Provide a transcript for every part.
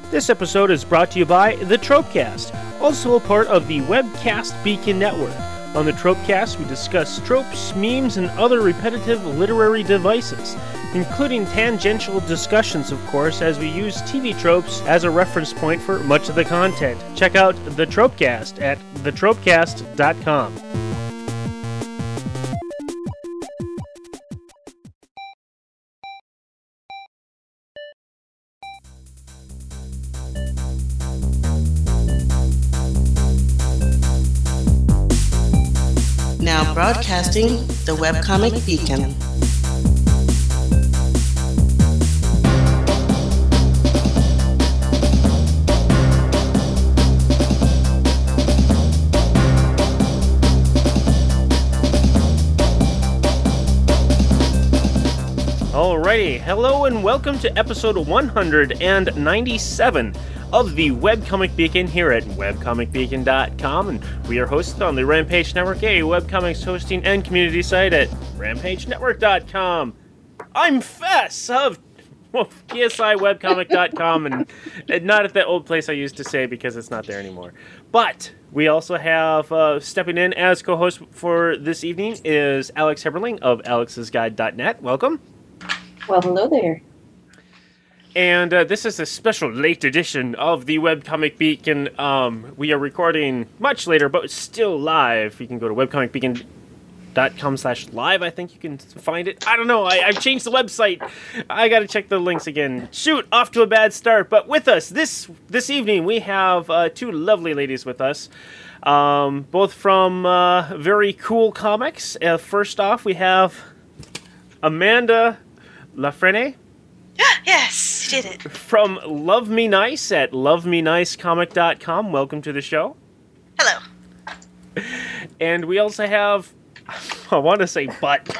This episode is brought to you by the Tropecast, also a part of the Webcast Beacon Network. On the Tropecast, we discuss tropes, memes, and other repetitive literary devices, including tangential discussions, of course, as we use TV tropes as a reference point for much of the content. Check out the Tropecast at thetropecast.com. Now broadcasting the Webcomic Beacon. Alrighty, hello and welcome to episode 197 of the Webcomic Beacon here at webcomicbeacon.com, and we are hosted on the Rampage Network, a webcomics hosting and community site at rampagenetwork.com. I'm Fess of KSIWebcomic.com, and not at that old place I used to say because it's not there anymore. But we also have stepping in as co-host for this evening is Alex Heberling of alexsguide.net. Welcome. Well, hello there. And this is a special late edition of the Webcomic Beacon. We are recording much later, but it's still live. You can go to webcomicbeacon.com/live. I think you can find it. I don't know. I've changed the website. I got to check the links again. Shoot, off to a bad start. But with us this evening, we have two lovely ladies with us, both from very cool comics. First off, we have Amanda Lafrene. Yes, you did it. From Love Me Nice at lovemenicecomic.com. Welcome to the show. Hello. And we also have, I want to say butt.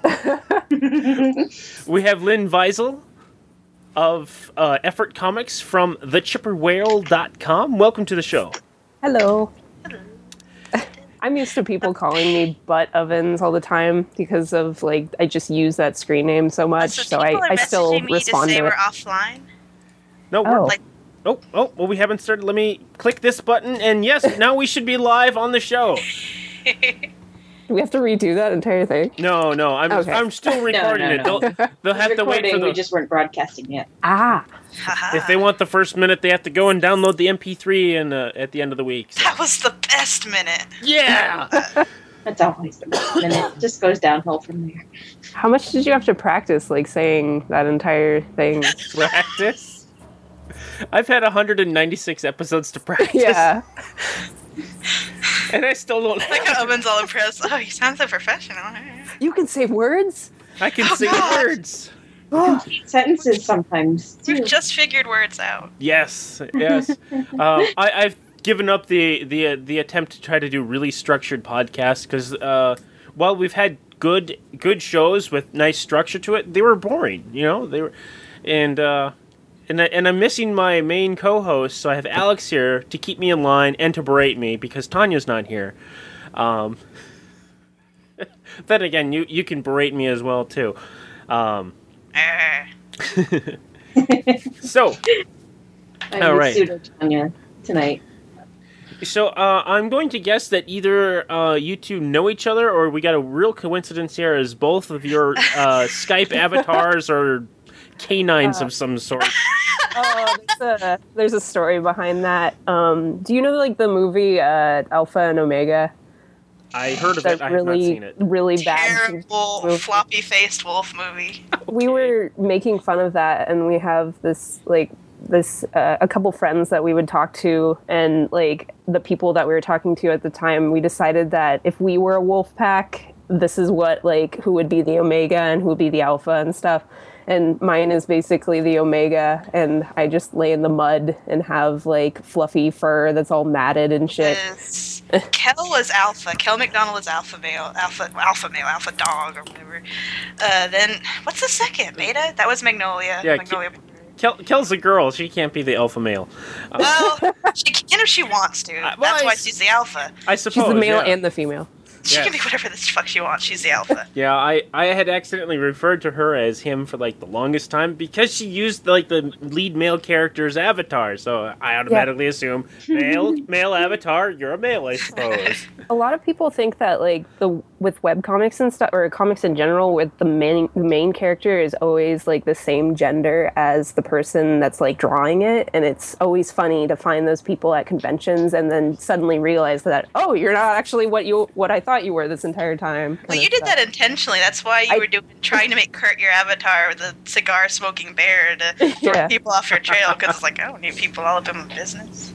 We have Lynn Weisel of Effort Comics from thechipperwhale.com. Welcome to the show. Hello. I'm used to people calling me butt ovens all the time because of, like, I just use that screen name so much, so I still respond to it. We're offline? No, oh. we're like... Oh, well, we haven't started. Let me click this button, and yes, now we should be live on the show. Do we have to redo that entire thing? No, Okay. I'm still recording it. They'll have to wait for the... We just weren't broadcasting yet. Ah. If they want the first minute, they have to go and download the MP3 and at the end of the week. So. That was the best minute. Yeah! That's always the best minute. It just goes downhill from there. How much did you have to practice, like, saying that entire thing? Practice? I've had 196 episodes to practice. Yeah. And I still don't have... Like how Owen's all impressed. Oh, you sound so professional. You can say words? I can say God. words. Sentences sometimes, too. We've just figured words out. Yes. I've given up the attempt to try to do really structured podcasts because while we've had good shows with nice structure to it, they were boring. You know, they were, and I'm missing my main co-host, so I have Alex here to keep me in line and to berate me because Tanya's not here. Then again, you can berate me as well too. So, all right. Pseudo Tanya tonight. So I'm going to guess that either you two know each other, or we got a real coincidence here, as both of your Skype avatars are canines of some sort. There's a story behind that. Do you know, like, the movie Alpha and Omega? I heard of it. I have not seen it. Really bad. Terrible, floppy-faced wolf movie. We were making fun of that, and we have a couple friends that we would talk to, and, like, the people that we were talking to at the time, we decided that if we were a wolf pack, this is what, like, who would be the Omega and who would be the Alpha and stuff. And mine is basically the Omega, and I just lay in the mud and have, like, fluffy fur that's all matted and shit. Yes. Kel was Alpha. Kel McDonald was Alpha male, Alpha male, Alpha dog, or whatever. Then, what's the second? Beta? That was Magnolia. Yeah, Magnolia. Kel's a girl. She can't be the alpha male. Well, she can if she wants to. That's why she's the Alpha. I suppose. She's the male and the female. She Yes. can be whatever the fuck she wants. She's the alpha. Yeah, I had accidentally referred to her as him for like the longest time because she used like the lead male character's avatar. So I automatically assume male avatar. You're a male, I suppose. A lot of people think that like with webcomics and stuff, or comics in general, with the main character is always like the same gender as the person that's like drawing it, and it's always funny to find those people at conventions and then suddenly realize that, oh, you're not actually what I thought you were this entire time. Well, you did that intentionally. That's why you were trying to make Kurt your avatar with a cigar-smoking bear to throw people off your trail, because it's like, I don't need people all up in my business.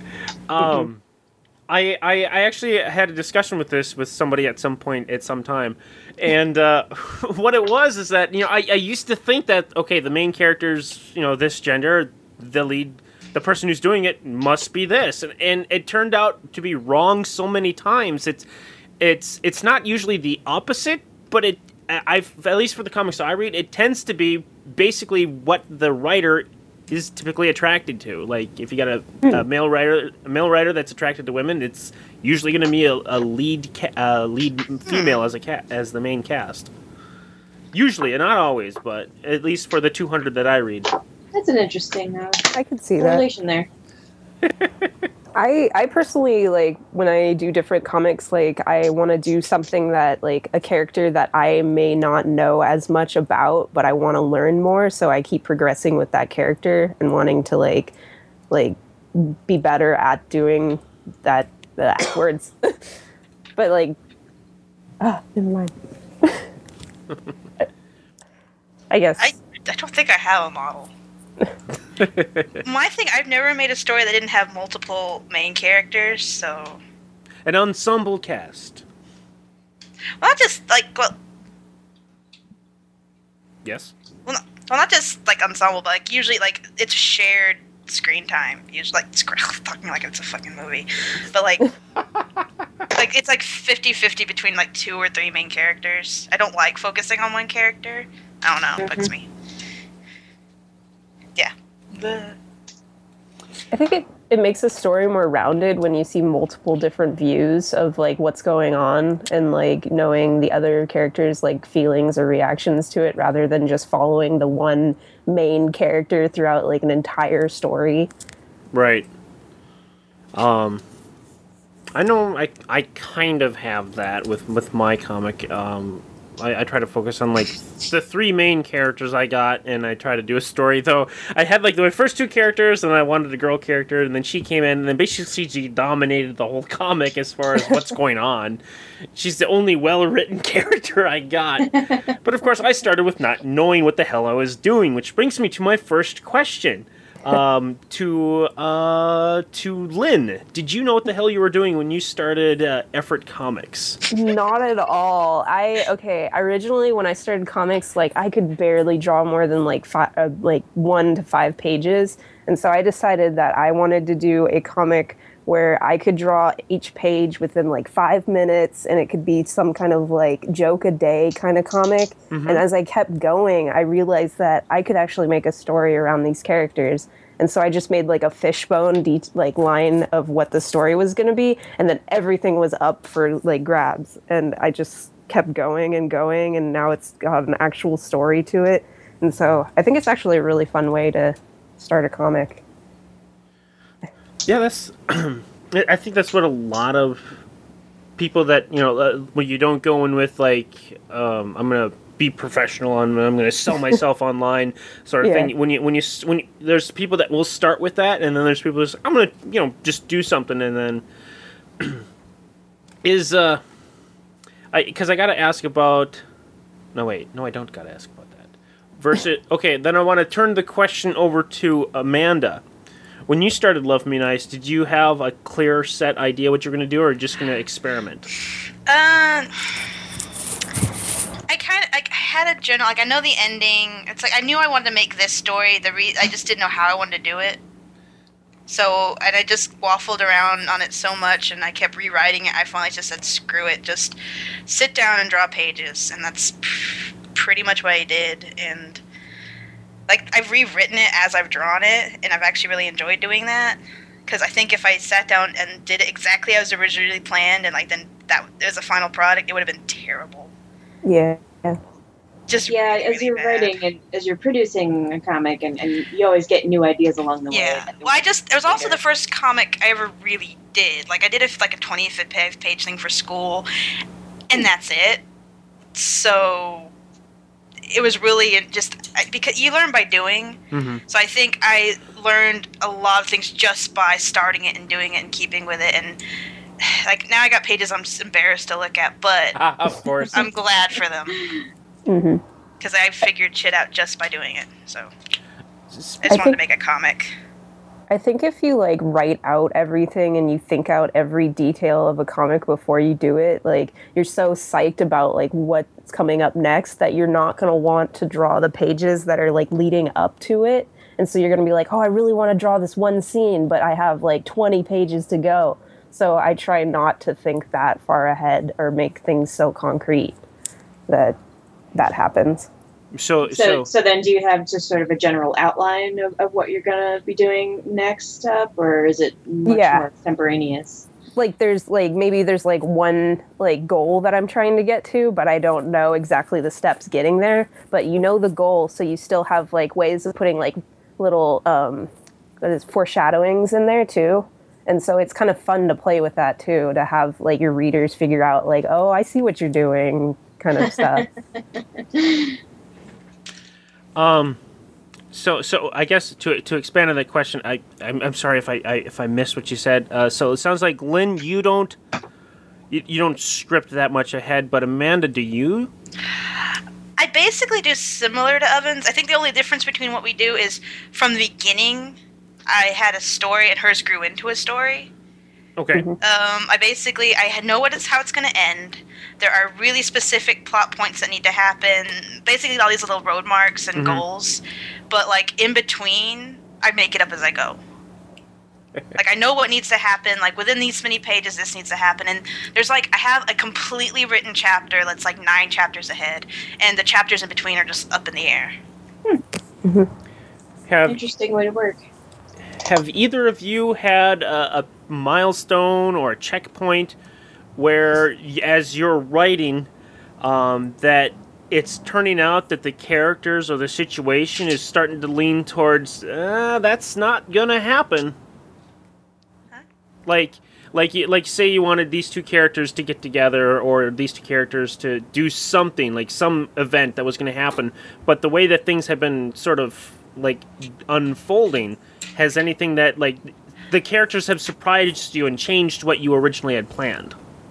I actually had a discussion with this with somebody at some point at some time, and what it was is that, you know, I used to think that, okay, the main character's, you know, this gender, the person who's doing it must be this, and it turned out to be wrong so many times. It's not usually the opposite, but at least for the comics I read, it tends to be basically what the writer is typically attracted to. Like, if you got a male writer that's attracted to women, it's usually going to be a lead female as the main cast. Usually, and not always, but at least for the 200 that I read. That's an interesting I could see that correlation there. I personally, like, when I do different comics, like, I want to do something that, like, a character that I may not know as much about, but I want to learn more, so I keep progressing with that character and wanting to, like, be better at doing that, words. But, like, never mind. I guess. I don't think I have a model. My thing, I've never made a story that didn't have multiple main characters, so... An ensemble cast. Well, not just, like, Yes? well, not just, like, ensemble, but, like, usually, like, it's shared screen time. Usually, like, talking like it's a fucking movie. But, like, it's, like, 50-50 between, like, 2 or 3 main characters. I don't like focusing on one character. I don't know, it bugs me. Yeah. I think it makes a story more rounded when you see multiple different views of, like, what's going on, and, like, knowing the other characters' like feelings or reactions to it, rather than just following the one main character throughout, like, an entire story. Right. I know I kind of have that with my comic. I try to focus on, like, the 3 main characters I got, and I try to do a story. Though I had, like, my first 2 characters, and I wanted a girl character, and then she came in, and then basically she dominated the whole comic as far as what's going on. She's the only well-written character I got. But of course, I started with not knowing what the hell I was doing, which brings me to my first question. To Lynn, did you know what the hell you were doing when you started Effort Comics? Not at all. Originally when I started comics, like, I could barely draw more than like 1 to 5 pages, and so I decided that I wanted to do a comic where I could draw each page within like 5 minutes, and it could be some kind of like joke a day kind of comic. Mm-hmm. And as I kept going, I realized that I could actually make a story around these characters. And so I just made like a fishbone line of what the story was going to be, and then everything was up for like grabs. And I just kept going, and now it's got an actual story to it. And so I think it's actually a really fun way to start a comic. Yeah, that's. I think that's what a lot of people that, you know, when you don't go in with like, I'm gonna be professional and I'm gonna sell myself online sort of thing. When you there's people that will start with that, and then there's people who's I'm gonna, you know, just do something, and then because I gotta ask about. No, I don't gotta ask about that. Versus, okay, then I want to turn the question over to Amanda. When you started Love Me Nice, did you have a clear set idea what you're going to do, or just going to experiment? I had a general, like, I know the ending. It's like I knew I wanted to make this story. I just didn't know how I wanted to do it. So, and I just waffled around on it so much, and I kept rewriting it. I finally just said, screw it, just sit down and draw pages, and that's pretty much what I did. And like, I've rewritten it as I've drawn it, and I've actually really enjoyed doing that. Because I think if I sat down and did it exactly as originally planned, and like then that as a final product, it would have been terrible. Yeah. Just Yeah, really, as really you're bad. writing and as you're producing a comic, and you always get new ideas along the way. Yeah. Well, it was also the first comic I ever really did. Like, I did a 25th page thing for school, and that's it. So it was really because you learn by doing. Mm-hmm. So I think I learned a lot of things just by starting it and doing it and keeping with it. And like now I got pages I'm just embarrassed to look at, but Of course. I'm glad for them Mm-hmm. because I figured shit out just by doing it. So I just I wanted to think- make a comic. I think if you like write out everything and you think out every detail of a comic before you do it, like you're so psyched about like what's coming up next that you're not going to want to draw the pages that are like leading up to it. And so you're going to be like, oh, I really want to draw this one scene, but I have like 20 pages to go. So I try not to think that far ahead or make things so concrete that happens. So then do you have just sort of a general outline of what you're going to be doing next up, or is it much more extemporaneous? Like there's like maybe there's like one like goal that I'm trying to get to, but I don't know exactly the steps getting there. But you know the goal, so you still have like ways of putting like little foreshadowings in there too. And so it's kind of fun to play with that too, to have like your readers figure out like, oh, I see what you're doing, kind of stuff. So I guess to expand on that question, I'm sorry if I missed what you said. So it sounds like Lynn, you don't script that much ahead, but Amanda, do you? I basically do similar to Ovens. I think the only difference between what we do is from the beginning, I had a story and hers grew into a story. Okay. I know how it's going to end. There are really specific plot points that need to happen. Basically, all these little road marks and goals. But like in between, I make it up as I go. Like I know what needs to happen. Like within these many pages, this needs to happen. And there's like I have a completely written chapter that's like 9 chapters ahead, and the chapters in between are just up in the air. Interesting way to work. Have either of you had a milestone or a checkpoint where, as you're writing, that it's turning out that the characters or the situation is starting to lean towards that's not gonna happen? Huh? Like say you wanted these two characters to get together or these two characters to do something, like some event that was going to happen, but the way that things have been sort of like unfolding, has anything that like the characters have surprised you and changed what you originally had planned?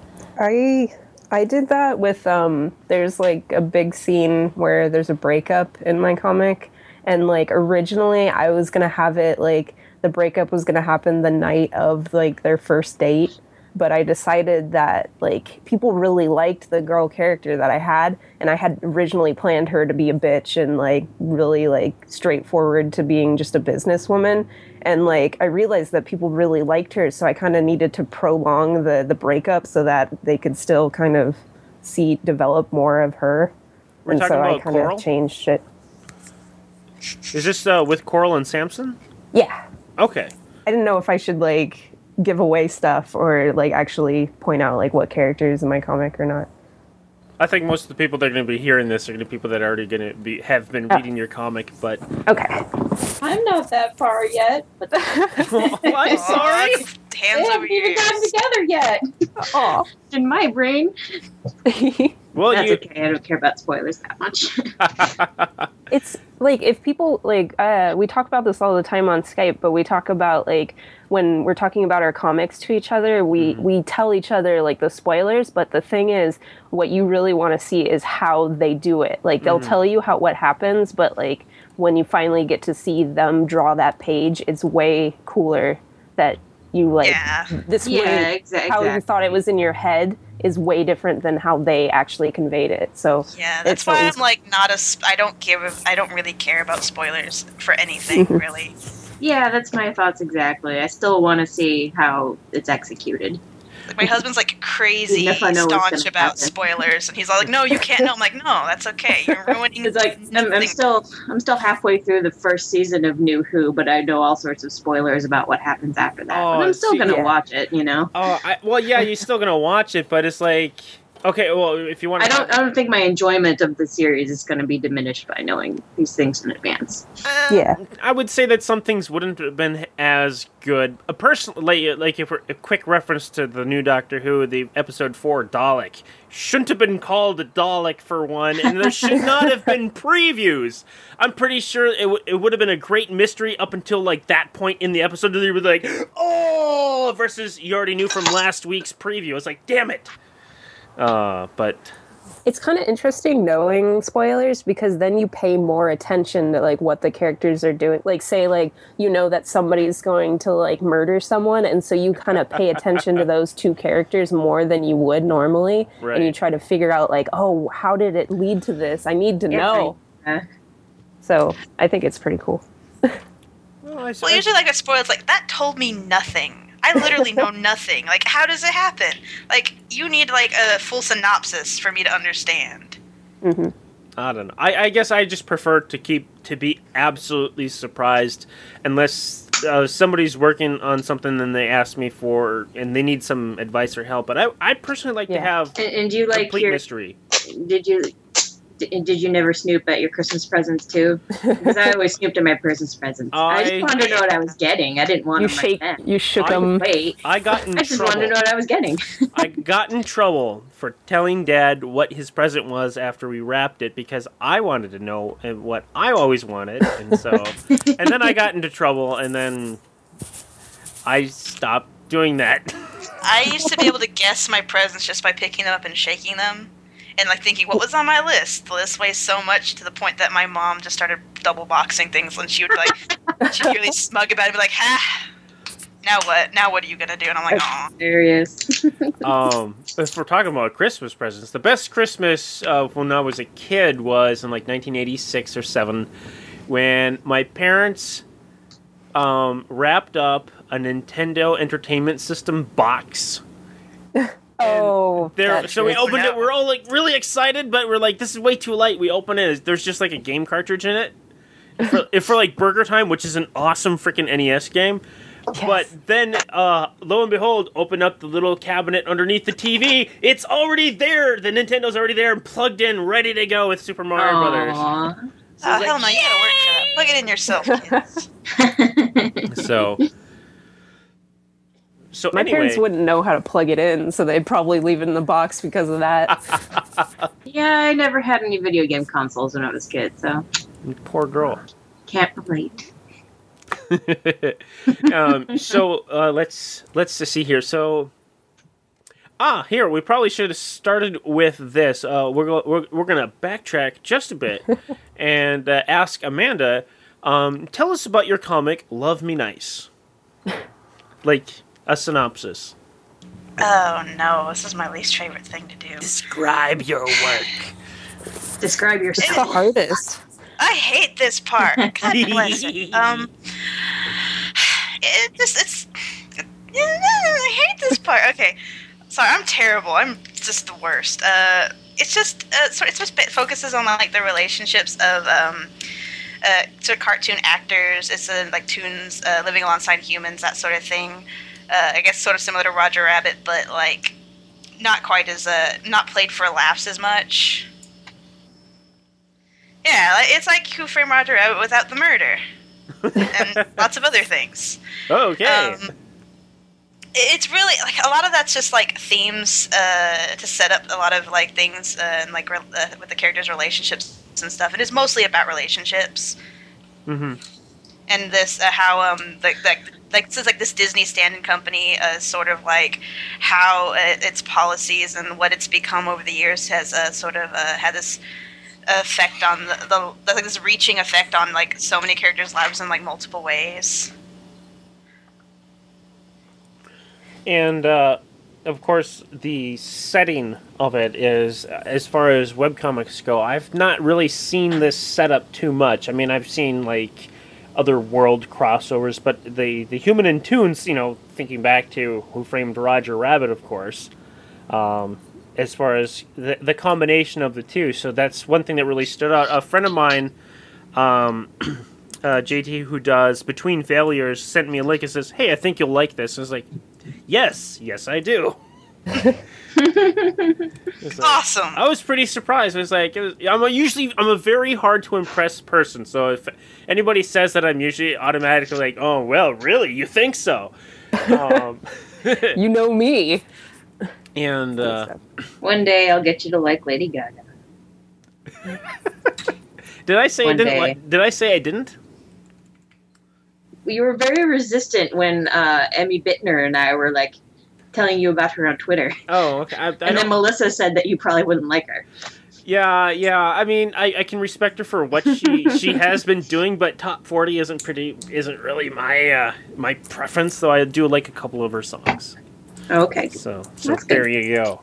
I did that with there's like a big scene where there's a breakup in my comic, and like originally I was gonna have it like the breakup was gonna happen the night of like their first date, but I decided that like people really liked the girl character that I had, and I had originally planned her to be a bitch and like really like straightforward to being just a businesswoman. And like I realized that people really liked her, so I kind of needed to prolong the breakup so that they could still kind of develop more of her. We're and talking so about I kind Coral? of changed it. Is this with Coral and Samson? Yeah, Okay. I didn't know if I should like give away stuff or like actually point out like what characters in my comic or not. I think most of the people that are going to be hearing this are going to be people that are already going to have been reading your comic, but Okay. I'm not that far yet, but they I'm sorry. Hands over haven't your even ears. gotten together yet. Aw. In my brain. Well, That's you okay, I don't care about spoilers that much. It's like if people like we talk about this all the time on Skype, but we talk about like when we're talking about our comics to each other, we tell each other like the spoilers, but the thing is what you really want to see is how they do it. Like they'll tell you what happens, but like when you finally get to see them draw that page, it's way cooler that you like this way how you thought it was in your head is way different than how they actually conveyed it. So Yeah, that's it's why always- I'm like I don't really care about spoilers for anything really. Yeah, that's my thoughts exactly. I still want to see how it's executed. Like, my husband's like crazy Even if I know what's staunch gonna about happen. spoilers, and he's all like, "No, you can't." No, I'm like, "No, that's okay. You're ruining." It's like I'm nothing." still halfway through the first season of New Who, but I know all sorts of spoilers about what happens after that. Oh, but I'm still see, gonna yeah. watch it, you know. Oh, well, yeah, you're still gonna watch it, but it's like, okay, well, if you want, I don't think my enjoyment of the series is going to be diminished by knowing these things in advance. Yeah. I would say that some things wouldn't have been as good. A person like if we're, a quick reference to the new Doctor Who, the episode 4 Dalek shouldn't have been called a Dalek for one, and there should not have been previews. I'm pretty sure it would have been a great mystery up until like that point in the episode. They were like, oh, versus you already knew from last week's preview. It's like, damn it. But It's kind of interesting knowing spoilers because then you pay more attention to like what the characters are doing. Like say like you know that somebody's going to like murder someone, and so you kind of pay attention to those two characters more than you would normally, Right. and you try to figure out like, oh, how did it lead to this? I need to know. So I think it's pretty cool. well, Usually, like, a spoiler, it's like, that told me nothing. I literally know nothing. Like, how does it happen? Like, you need, like, a full synopsis for me to understand. Mm-hmm. I don't know. I guess I just prefer to be absolutely surprised unless somebody's working on something and they ask me for and they need some advice or help. But I personally like to have And do you like complete mystery. Did you never snoop at your Christmas presents too? Because I always snooped at my Christmas presents. I just wanted to know what I was getting. I didn't want You them shake, right then. you shook them. Wait, I got in I just trouble. wanted to know what I was getting. I got in trouble for telling Dad what his present was after we wrapped it because I wanted to know what I always wanted, and then I got into trouble, and then I stopped doing that. I used to be able to guess my presents just by picking them up and shaking them. And, like, thinking, what was on my list? The list weighs so much to the point that my mom just started double boxing things, and she would, like, she'd be really smug about it, and be like, ha! Now what? Now what are you gonna do? And I'm like, aw. Serious. If we're talking about Christmas presents, the best Christmas when I was a kid was in, like, 1986 or 7, when my parents wrapped up a Nintendo Entertainment System box. Oh, So we opened it. We're all like really excited, but we're like, "This is way too light." We open it. There's just like a game cartridge in it for like Burger Time, which is an awesome freaking NES game. Yes. But then, lo and behold, open up the little cabinet underneath the TV. It's already there. The Nintendo's already there and plugged in, ready to go with Super Mario Brothers. Aww. Oh, hell no, you gotta work for that. Plug it in yourself, kids. So My anyway, parents wouldn't know how to plug it in, so they'd probably leave it in the box because of that. Yeah, I never had any video game consoles when I was a kid, so poor girl. can't relate. Let's see here. So, here we probably should have started with this. We're gonna backtrack just a bit and ask Amanda. Tell us about your comic, Love Me Nice. Like a synopsis. Oh no, this is my least favorite thing to do. Describe your work. Describe It's the yourself. hardest. I hate this part. God bless it. I hate this part. Okay, sorry, I'm terrible. I'm just the worst. It focuses on like the relationships of sort of cartoon actors. It's like toons living alongside humans, that sort of thing. I guess sort of similar to Roger Rabbit, but like not quite as not played for laughs as much. Yeah, it's like Who Framed Roger Rabbit without the murder. And lots of other things. Okay. It's really like a lot of that's just like themes to set up a lot of like things and like with the characters' relationships and stuff. It is mostly about relationships. Mm-hmm. And this how this is like this Disney stand-in company sort of like how its policies and what it's become over the years has sort of had this effect on the like this reaching effect on like so many characters' lives in like multiple ways. And of course, the setting of it is, as far as webcomics go, I've not really seen this set up too much. I mean, I've seen like other world crossovers, but the Human in Toons, thinking back to Who Framed Roger Rabbit, of course, as far as the combination of the two. So that's one thing that really stood out. A friend of mine, JT, who does Between Failures, sent me a link and says, "Hey, I think you'll like this." And I was like, yes, I do. Awesome. I was pretty surprised. I'm a very hard to impress person. So if anybody says that, I'm usually automatically like, "Oh, well, really? You think so?" You know me. And one day I'll get you to like Lady Gaga. Did I say I didn't? Did I say I didn't? You were very resistant when Emmy Bittner and I were like telling you about her on Twitter. Oh, okay. And then Melissa said that you probably wouldn't like her. Yeah. I mean, I can respect her for what she has been doing, but Top 40 isn't really my preference. Though I do like a couple of her songs. Okay. So there you go.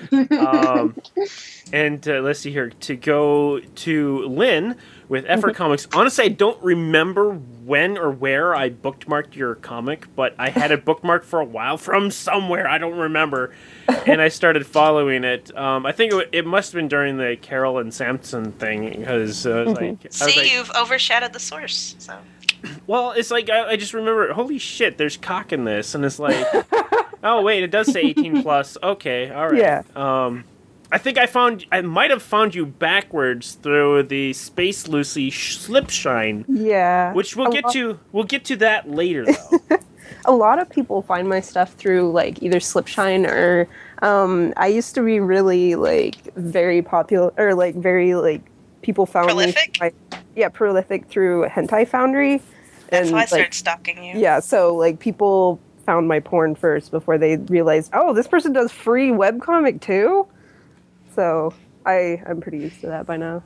And let's see here. To go to Lynn with Effort Comics. Honestly, I don't remember when or where I bookmarked your comic, but I had it bookmarked for a while from somewhere. I don't remember. And I started following it. I think it must have been during the Carol and Samson thing, because you've overshadowed the source. So. Well, it's like I just remember, holy shit, there's cock in this, and it's like, oh wait, it does say 18 plus. Okay, all right. Yeah. I think I might have found you backwards through the Space Lucy Slipshine. Yeah. Which we'll get to that later, though. A lot of people find my stuff through like either Slipshine or I used to be really like very popular, or like very like people found prolific? me prolific through Hentai Foundry. That's why I started stalking you. Yeah, so like people found my porn first before they realized, oh, this person does free webcomic too? So I'm pretty used to that by now.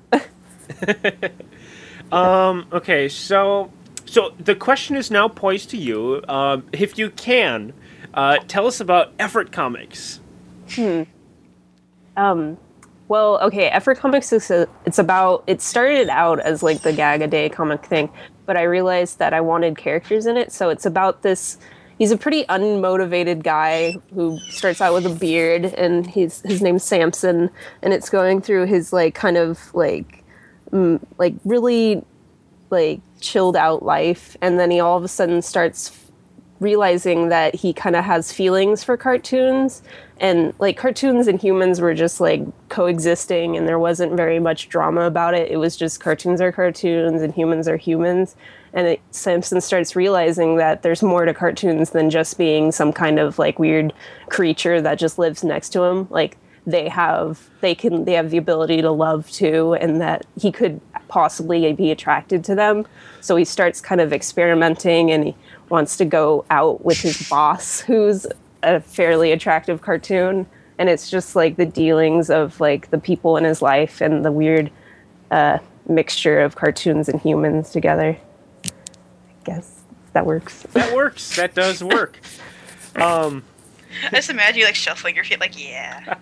Okay, so the question is now poised to you. If you can, tell us about Effort Comics. Well, okay, Effort Comics it started out as like the Gag a Day comic thing, but I realized that I wanted characters in it, so it's about this. He's a pretty unmotivated guy who starts out with a beard, and his name's Samson, and it's going through his like kind of like really like chilled out life, and then he all of a sudden starts realizing that he kind of has feelings for cartoons, and like cartoons and humans were just like coexisting, and there wasn't very much drama about it. It was just cartoons are cartoons and humans are humans. And Samson starts realizing that there's more to cartoons than just being some kind of like weird creature that just lives next to him. Like they have the ability to love too, and that he could possibly be attracted to them. So he starts kind of experimenting, and he wants to go out with his boss, who's a fairly attractive cartoon. And it's just like the dealings of like the people in his life and the weird mixture of cartoons and humans together. Guess that works. That works. That does work. I just imagine you like shuffling your feet, like yeah.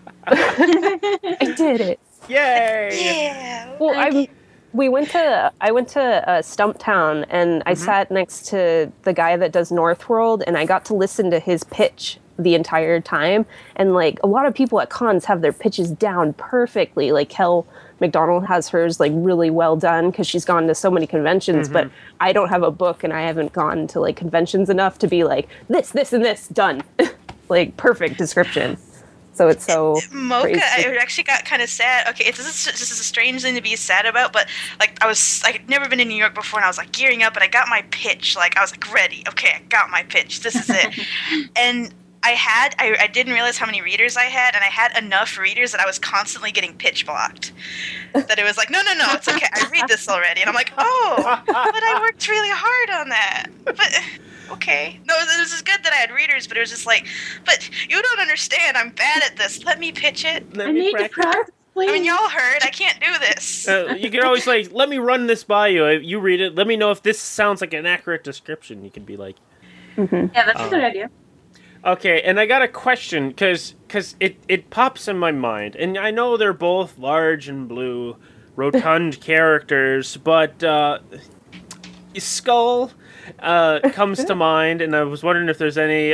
I did it. Yay! Yeah. Well, I went to Stumptown, and I sat next to the guy that does Northworld, and I got to listen to his pitch the entire time. And like a lot of people at cons have their pitches down perfectly. Like Kel McDonald has hers like really well done because she's gone to so many conventions, but I don't have a book, and I haven't gone to like conventions enough to be like this, and this done. Like perfect description. So it's so Mocha, crazy. I actually got kind of sad. Okay, this is a strange thing to be sad about, but like I'd never been in New York before, and I was like gearing up, and I got my pitch. Like I was like ready. Okay, I got my pitch. This is it. And I didn't realize how many readers I had, and I had enough readers that I was constantly getting pitch blocked. That it was like, no, it's okay. I read this already. And I'm like, oh, but I worked really hard on that. But, okay. No, this is good that I had readers, but it was just like, but you don't understand. I'm bad at this. Let me pitch it. I need to practice, please. I mean, y'all heard. I can't do this. You can always like, let me run this by you. You read it. Let me know if this sounds like an accurate description. You can be like. Yeah, that's a good idea. Okay, and I got a question, because it pops in my mind, and I know they're both large and blue, rotund characters, but skull comes to mind, and I was wondering if there's any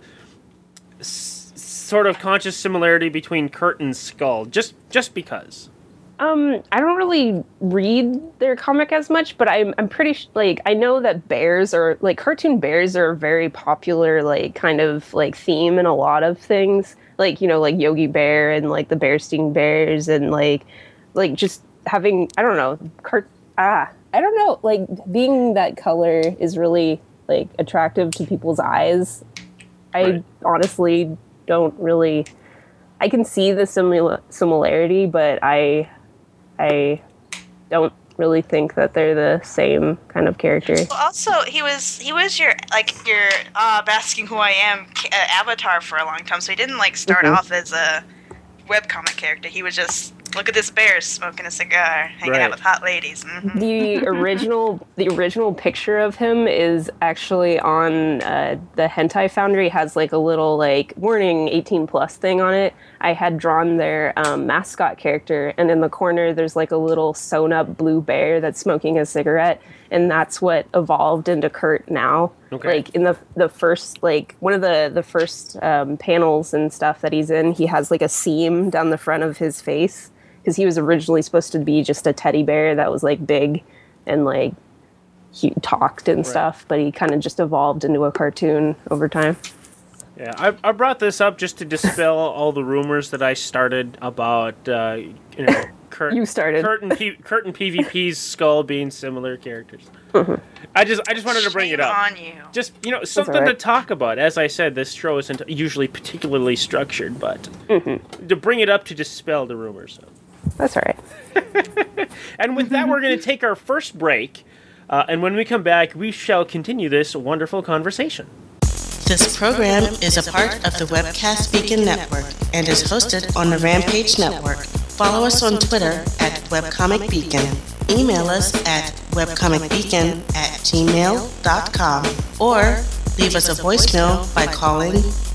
sort of conscious similarity between Kurt and Skull, just because. I don't really read their comic as much, but I'm pretty like I know that bears are like cartoon bears are a very popular like kind of like theme in a lot of things, like like Yogi Bear and like the Bearstein Bears and like just having I don't know I don't know like being that color is really like attractive to people's eyes. I honestly don't really. I can see the similarity, but I don't really think that they're the same kind of character. Well, also, he was your asking who I am avatar for a long time, so he didn't like start off as a webcomic character. He was just, look at this bear smoking a cigar, hanging out with hot ladies. Mm-hmm. The original picture of him is actually on the Hentai Foundry. It has like a little like warning 18+ thing on it. I had drawn their mascot character, and in the corner there's like a little sewn up blue bear that's smoking a cigarette, and that's what evolved into Kurt now. Okay. Like in the first like one of the first panels and stuff that he's in, he has like a seam down the front of his face. Because he was originally supposed to be just a teddy bear that was like big and like he talked and stuff, but he kind of just evolved into a cartoon over time. Yeah, I brought this up just to dispel all the rumors that I started about Kurt. You started Kurt and PvP's Skull being similar characters. I just wanted to bring it up. On you. Just something to talk about. As I said, this show isn't usually particularly structured, but to bring it up to dispel the rumors. So. That's all right. And with that, we're going to take our first break. And when we come back, we shall continue this wonderful conversation. This program is a part of the Webcast Beacon Network and is hosted on the Rampage Network. Follow us on Twitter at Webcomic Beacon. Email us at webcomicbeacon@gmail.com or leave us a voicemail by calling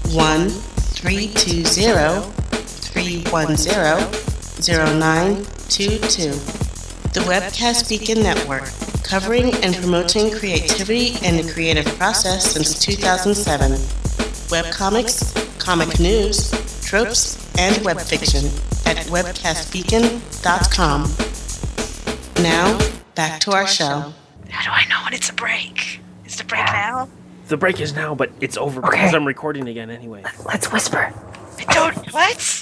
1-320-310-0922. The Webcast Beacon Network, covering and promoting creativity and the creative process since 2007. Webcomics, comic news, tropes, and web fiction at webcastbeacon.com. Now, back to our show. How do I know when it's a break? Is the break now? The break is now, but it's over because I'm recording again anyway. Let's whisper. What?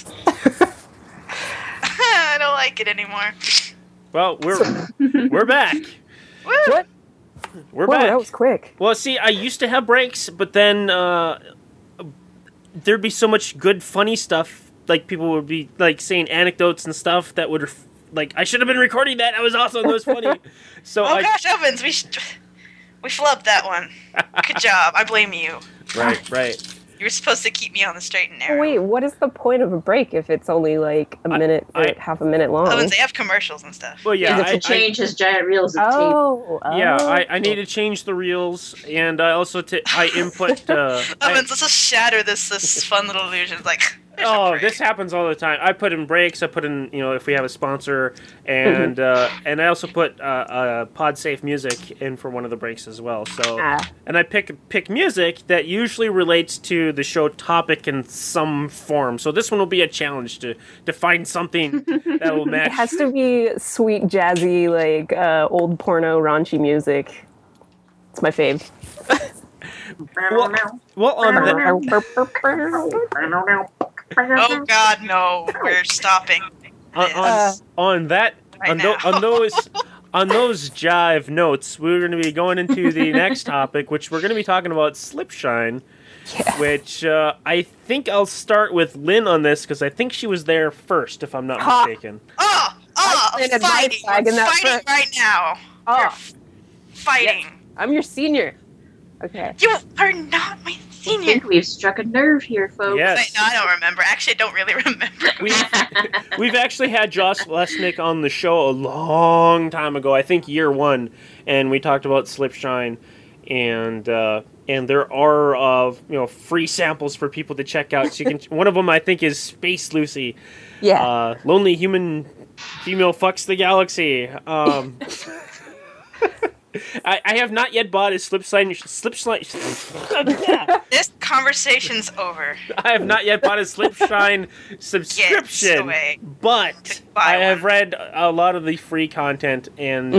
I don't like it anymore. Well, we're back. What? We're back. That was quick. Well, see, I used to have breaks, but then there'd be so much good, funny stuff. Like people would be like saying anecdotes and stuff that would like I should have been recording that. That was awesome. That was funny. So gosh, Ovens, we flubbed that one. Good job. I blame you. Right. You were supposed to keep me on the straight and narrow. Wait, what is the point of a break if it's only like a minute or half a minute long? Ovens, they have commercials and stuff. Well, yeah. To change his giant reels of tape. Yeah, I need to change the reels, and I also I input. Ovens, let's just shatter this fun little illusion. Like. This happens all the time. I put in breaks. I put in, if we have a sponsor, and and I also put PodSafe music in for one of the breaks as well. So, and I pick music that usually relates to the show topic in some form. So this one will be a challenge to find something that will match. It has to be sweet, jazzy, like old porno raunchy music. It's my fave. Well, on that. Oh God, no! We're stopping. On those jive notes, we're going to be going into the next topic, which we're going to be talking about Slipshine. Yeah. Which I think I'll start with Lynn on this because I think she was there first, if I'm not mistaken. Fighting right now. You're fighting. Yeah. I'm your senior. Okay. You are not my senior. I think we've struck a nerve here, folks. Yes. No, I don't remember. Actually, I don't really remember. We've actually had Josh Lesnick on the show a long time ago. I think year 1, and we talked about Slipshine, and there are free samples for people to check out. So you can. One of them I think is Space Lucy. Yeah. Lonely human female fucks the galaxy. I have not yet bought a Slipshine. This conversation's over. I have not yet bought a Slipshine subscription, but I have read a lot of the free content, and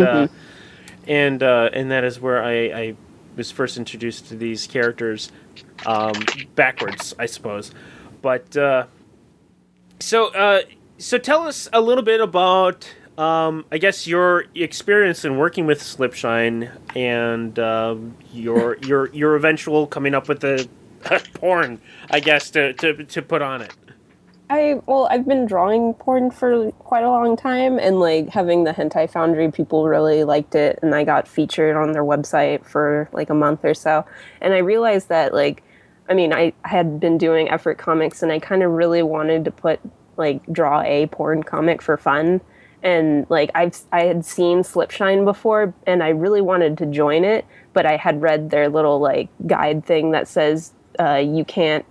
that is where I was first introduced to these characters, backwards, I suppose. But so tell us a little bit about. I guess your experience in working with Slipshine and your eventual coming up with the porn, I guess, to put on it. I've been drawing porn for quite a long time, and like having the Hentai Foundry, people really liked it, and I got featured on their website for like a month or so. And I realized that I had been doing Effort Comics, and I kind of really wanted to draw a porn comic for fun. And like I had seen Slipshine before, and I really wanted to join it, but I had read their little like guide thing that says you can't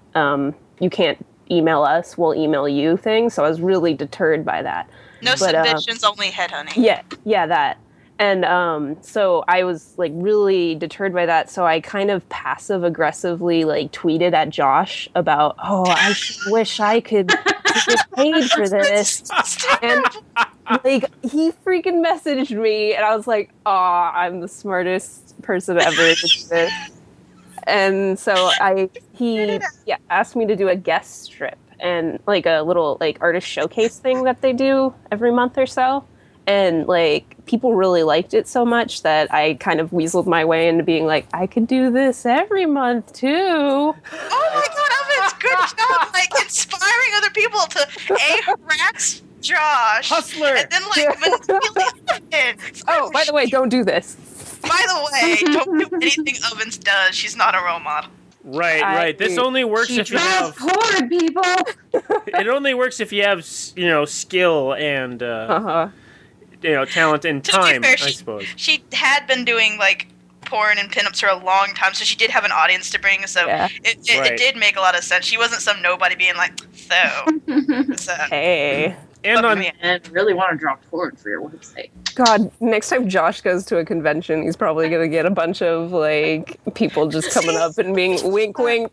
email us, we'll email you thing. So I was really deterred by that. No submissions, only headhunting. Yeah, that. And so I was like really deterred by that. So I kind of passive aggressively like tweeted at Josh about, I wish I could get paid for this. And like he freaking messaged me, and I was like, I'm the smartest person ever to do this. And so he asked me to do a guest strip and like a little like artist showcase thing that they do every month or so. And like people really liked it so much that I kind of weaseled my way into being like, I could do this every month too. Oh my god, Evans, good job, like inspiring other people to harass Josh, hustler, and then like manipulate Evans. Oh, by the way, don't do this. By the way, don't do anything Evans does. She's not a role model. Right. This only works if you have porn, people. It only works if you have skill and talent and time. Fair, I suppose she had been doing like porn and pinups for a long time, so she did have an audience to bring. So it did make a lot of sense. She wasn't some nobody being like, hey. And I really want to draw porn for your website. God, next time Josh goes to a convention, he's probably going to get a bunch of like people just coming up and being wink wink.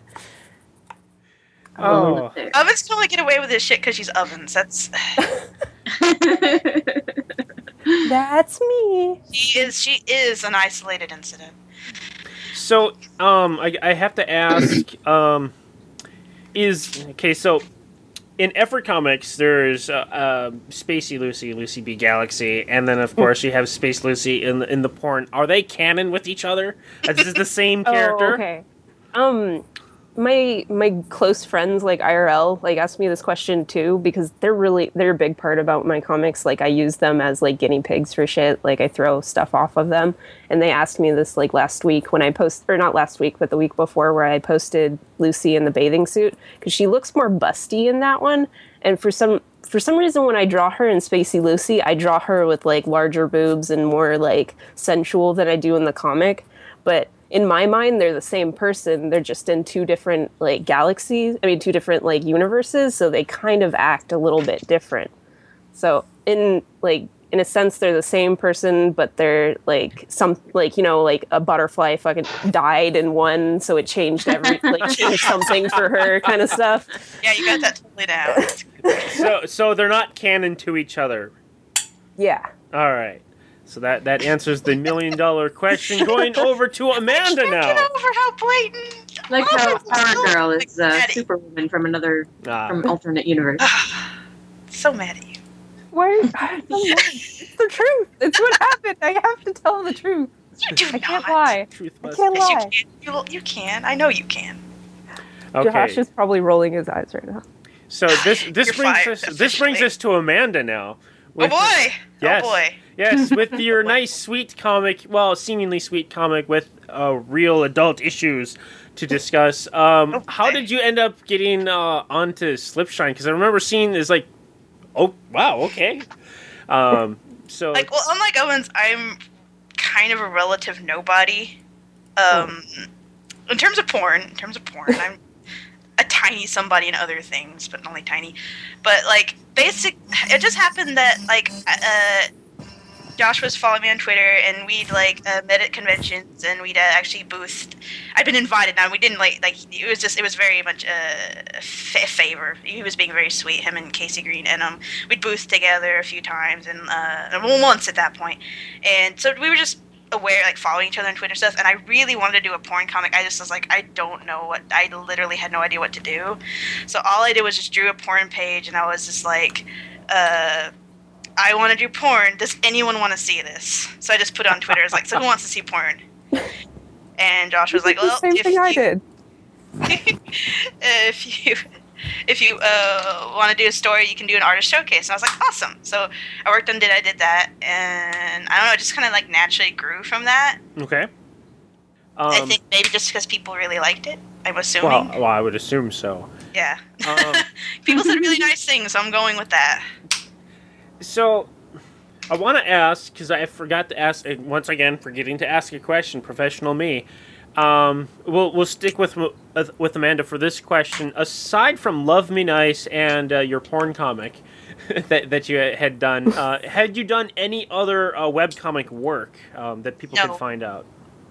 Oh. Ovens can only get away with this shit because she's Ovens. That's That's me. She is an isolated incident. So, I have to ask, so in Effort Comics, there's Spacey Lucy, Lucy B. Galaxy, and then of course you have Space Lucy in the porn. Are they canon with each other? Is this the same character? Oh, okay. My close friends, like IRL, like ask me this question too, because they're a big part about my comics. Like I use them as like guinea pigs for shit. Like I throw stuff off of them, and they asked me this like last week when I not last week, but the week before, where I posted Lucy in the bathing suit, because she looks more busty in that one, and for some reason when I draw her in Spacey Lucy, I draw her with like larger boobs and more like sensual than I do in the comic, but in my mind, they're the same person. They're just in two different like galaxies. I mean, two different like universes. So they kind of act a little bit different. So in a sense, they're the same person, but they're like like a butterfly fucking died in one, so it changed changed something for her, kind of stuff. Yeah, you got that totally down. So they're not canon to each other. Yeah. All right. So that answers the $1 million question. Going over to Amanda now. Get over how blatant. Like how Power Girl is Superwoman from from alternate universe. So mad at you. Why? It's the truth. It's what happened. I have to tell the truth. You do I can't lie. Truth I can't lie. You can. I know you can. Okay. Josh is probably rolling his eyes right now. So this brings us to Amanda now. Oh boy! Yes. Oh boy! Yes, with your nice, sweet comic, seemingly sweet comic with real adult issues to discuss. How did you end up getting onto Slipshine? Because I remember seeing this like, oh wow, okay. So unlike Owens, I'm kind of a relative nobody. In terms of porn, I'm a tiny somebody in other things, but only tiny. But like, it just happened that like Josh was following me on Twitter, and we'd like met at conventions, and we'd actually boothed. I'd been invited. Now we didn't like it was very much a favor. He was being very sweet, him and Casey Green, and we'd boothed together a few times, and once at that point, and so we were just aware, like following each other on Twitter stuff, and I really wanted to do a porn comic. I just was like, I don't know what. I literally had no idea what to do, so all I did was just drew a porn page, and I was just like, I want to do porn. Does anyone want to see this? So I just put it on Twitter. It's like, so who wants to see porn? And Josh was like, well, same thing I did. if you want to do a story, you can do an artist showcase. And I was like, awesome. So I worked on I did that, and I don't know, it just kind of like naturally grew from that. Okay. I think maybe just because people really liked it. I'm assuming. Well, I would assume so. Yeah. People said really nice things, so I'm going with that. So, I want to ask, because I forgot to ask, once again, forgetting to ask a question, professional me. We'll stick with Amanda for this question. Aside from Love Me Nice and your porn comic that you had done, had you done any other webcomic work that people could find out?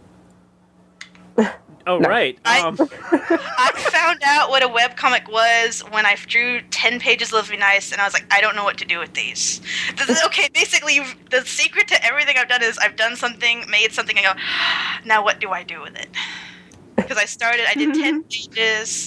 Oh, no. Right. I found out what a webcomic was when I drew 10 pages of Love Me Nice, and I was like, I don't know what to do with these. Okay, basically, the secret to everything I've done is I've done something, made something, and go, now what do I do with it? Because I did 10 pages.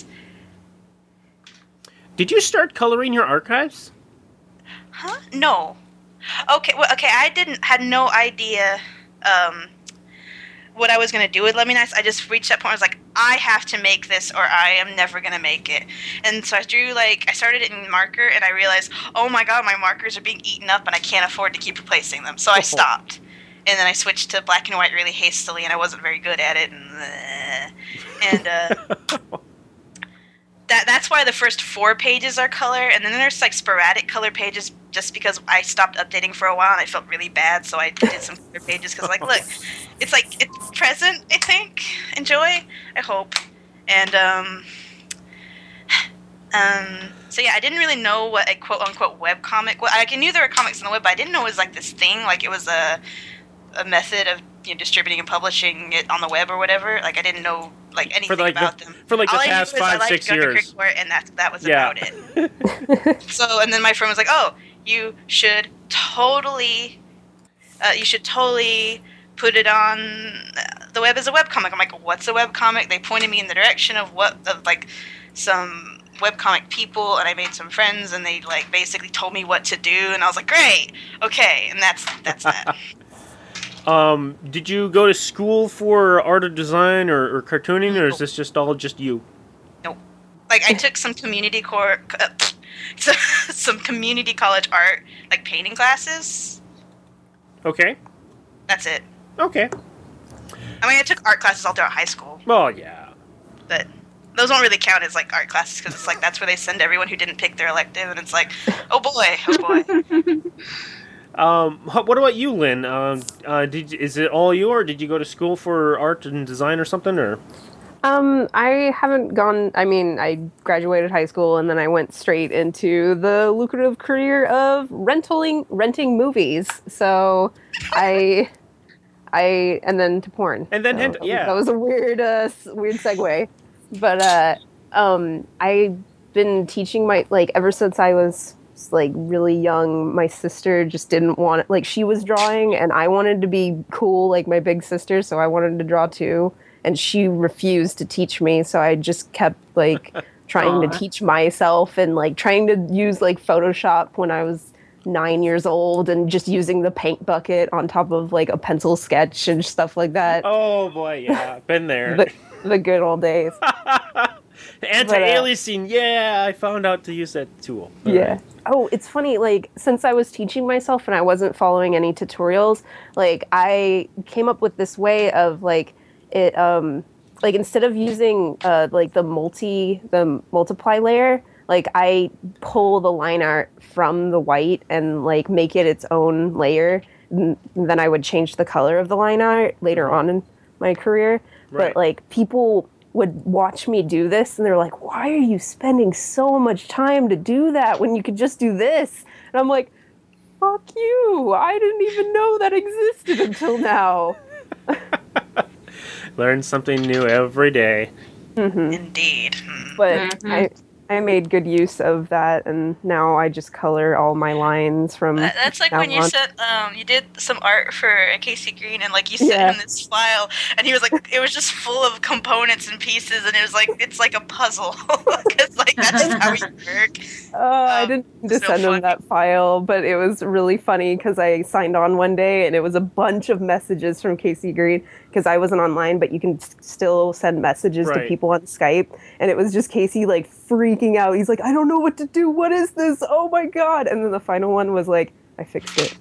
Did you start coloring your archives? Huh? No. Okay, I had no idea, what I was going to do with Love Me Nice. I just reached that point. I was like, I have to make this or I am never going to make it. And so I started it in marker, and I realized, oh my god, my markers are being eaten up and I can't afford to keep replacing them. So I stopped. And then I switched to black and white really hastily, and I wasn't very good at it. That's why the first 4 pages are color, and then there's like sporadic color pages just because I stopped updating for a while and I felt really bad, so I did some color pages because like, look, it's present, I think. Enjoy, I hope. And so yeah, I didn't really know what a quote unquote web comic was. I knew there were comics on the web, but I didn't know it was like this thing, like it was a method of distributing and publishing it on the web or whatever. Like I didn't know like anything about them. For like the past 5-6 years. And that was about it. So, and then my friend was like, "Oh, you should totally put it on the web as a webcomic." I'm like, "What's a webcomic?" They pointed me in the direction of some webcomic people, and I made some friends, and they like basically told me what to do, and I was like, "Great, okay," and that's that. Did you go to school for art or design or cartooning, or is this just all just you? Nope. Like I took some community community college art, like painting classes. Okay. That's it. Okay. I mean, I took art classes all throughout high school. Well, yeah. But those don't really count as like art classes because it's like that's where they send everyone who didn't pick their elective, and it's like, oh boy. What about you, Lynn? Is it all you, or did you go to school for art and design or something, or? I haven't gone. I mean, I graduated high school and then I went straight into the lucrative career of renting movies. So and then to porn. And then so, that was a weird segue. But I've been teaching ever since I was like really young. My sister just didn't want it. Like she was drawing and I wanted to be cool like my big sister, so I wanted to draw too. And she refused to teach me, so I just kept like trying to teach myself and like trying to use like Photoshop when I was 9 years old and just using the paint bucket on top of like a pencil sketch and stuff like that. Oh boy, yeah, been there. the good old days. Anti-aliasing, yeah, I found out to use that tool. Yeah. Right. Oh, it's funny, like, since I was teaching myself and I wasn't following any tutorials, like, I came up with this way of, like, it, like, instead of using, like, the multiply layer, like, I pull the line art from the white and, like, make it its own layer. And then I would change the color of the line art later on in my career. Right. But, like, people would watch me do this and they're like, why are you spending so much time to do that when you could just do this? And I'm like, fuck you! I didn't even know that existed until now. Learn something new every day. Mm-hmm. Indeed. But I made good use of that, and now I just color all my lines from. That's like when you said you did some art for Casey Green, and like you sent him this file, and he was like, it was just full of components and pieces, and it was like it's like a puzzle because like that's just how we work. I didn't send him that file, but it was really funny because I signed on one day, and it was a bunch of messages from Casey Green because I wasn't online, but you can still send messages to people on Skype, and it was just Casey like freaking out. He's like, I don't know what to do. What is this? Oh my god! And then the final one was like, I fixed it.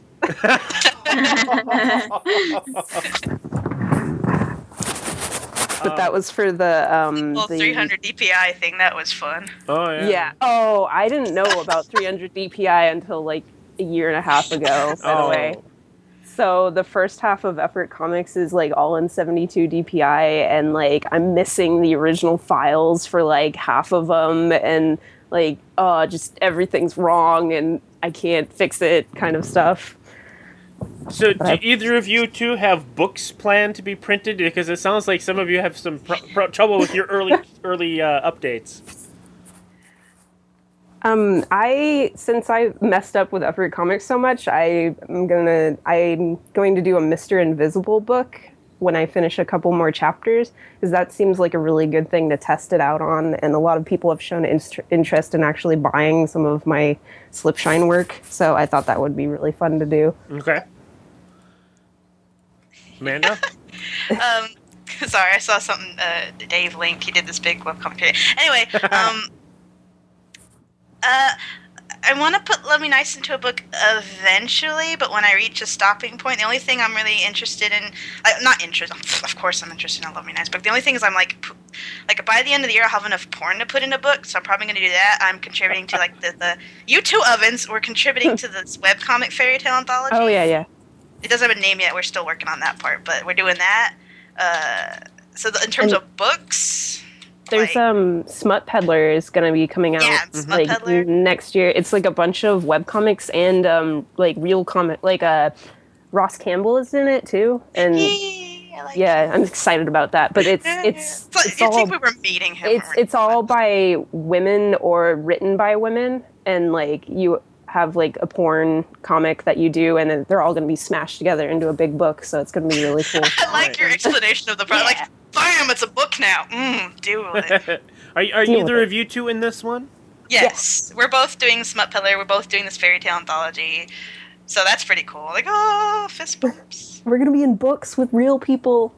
But that was for the 300 DPI thing. That was fun. Oh yeah. Yeah. Oh, I didn't know about 300 DPI until like a year and a half ago. By the way. So the first half of Effort Comics is like all in 72 DPI, and like I'm missing the original files for like half of them, and like just everything's wrong and I can't fix it, kind of stuff. So do either of you two have books planned to be printed? Because it sounds like some of you have some trouble with your early updates. Since I messed up with Effort Comics so much, I'm going to do a Mr. Invisible book when I finish a couple more chapters, because that seems like a really good thing to test it out on, and a lot of people have shown interest in actually buying some of my Slipshine work, so I thought that would be really fun to do. Okay. Amanda? Sorry, I saw something Dave linked. He did this big webcomic. Anyway, I want to put Love Me Nice into a book eventually, but when I reach a stopping point, the only thing I'm really interested in, of course I'm interested in a Love Me Nice book. The only thing is I'm like by the end of the year I'll have enough porn to put in a book, so I'm probably going to do that. I'm contributing to like the U2 Ovens. We're contributing to this webcomic fairy tale anthology. Oh, yeah. It doesn't have a name yet. We're still working on that part, but we're doing that. In terms of books... There's Smut Peddler is going to be coming out Smut Peddler next year. It's like a bunch of webcomics and like real comic, like Ross Campbell is in it too. And I'm excited about that. But it's all, think we were meeting him. It's all by women or written by women, and like you have like a porn comic that you do, and then they're all going to be smashed together into a big book. So it's going to be really cool. I like your explanation of the product. Like, bam! It's a book now. Do it. Are either of you two in this one? Yes. We're both doing Smut Peddler. We're both doing this fairy tale anthology. So that's pretty cool. Like, fist bumps. We're gonna be in books with real people.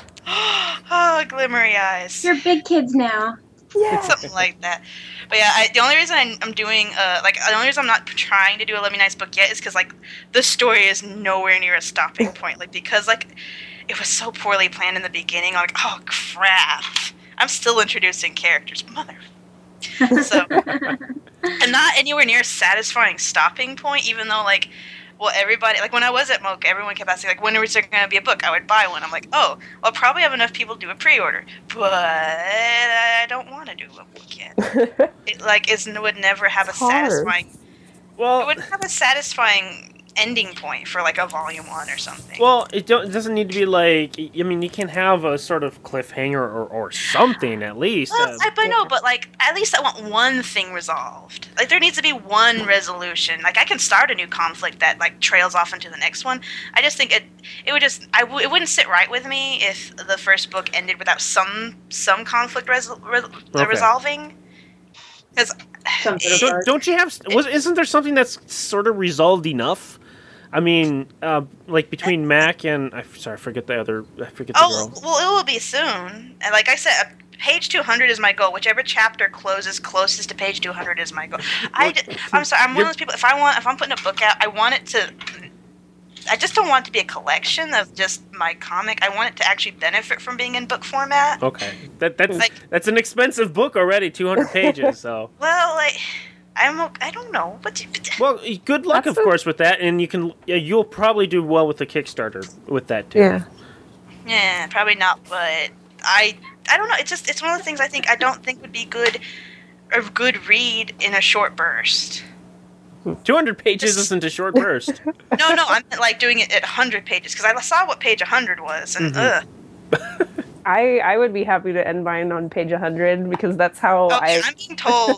Glimmery eyes. You're big kids now. Yeah. Something like that. But yeah, the only reason I'm doing the only reason I'm not trying to do a Let Me Nice book yet is because like the story is nowhere near a stopping point. Like because like. It was so poorly planned in the beginning. I'm like, oh crap! I'm still introducing characters, mother. So, and not anywhere near a satisfying stopping point. Even though, like, everybody, like when I was at MoCA, everyone kept asking, like, when is there going to be a book? I would buy one. I'm like, well, I'll probably have enough people do a pre-order, but I don't want to do a book yet. It would never have satisfying. Well, it wouldn't have a satisfying ending point for like a volume 1 or something. Well, it doesn't need to be like, I mean, you can have a sort of cliffhanger or something at least. Well, but like at least I want one thing resolved. Like there needs to be one resolution. Like I can start a new conflict that like trails off into the next one. I just think it wouldn't sit right with me if the first book ended without some conflict resolving. Because don't you have? Isn't there something that's sort of resolved enough? I mean, like between Mac and I forget the girl. Well, it will be soon. And like I said, page 200 is my goal. Whichever chapter closes closest to page 200 is my goal. I'm sorry. I'm one of those people. If I'm putting a book out, I want it to. I just don't want it to be a collection of just my comic. I want it to actually benefit from being in book format. Okay, that's an expensive book already, 200 pages. So well, like. I don't know, but well, good luck, of course, with that, and you'll probably do well with the Kickstarter with that too. Yeah, probably not, but I don't know. It's one of the things I don't think would be a good read in a short burst. 200 pages isn't a short burst. No, I meant like doing it at 100 pages, because I saw what page 100 was, and I would be happy to end mine on page 100 because that's how I'm being told.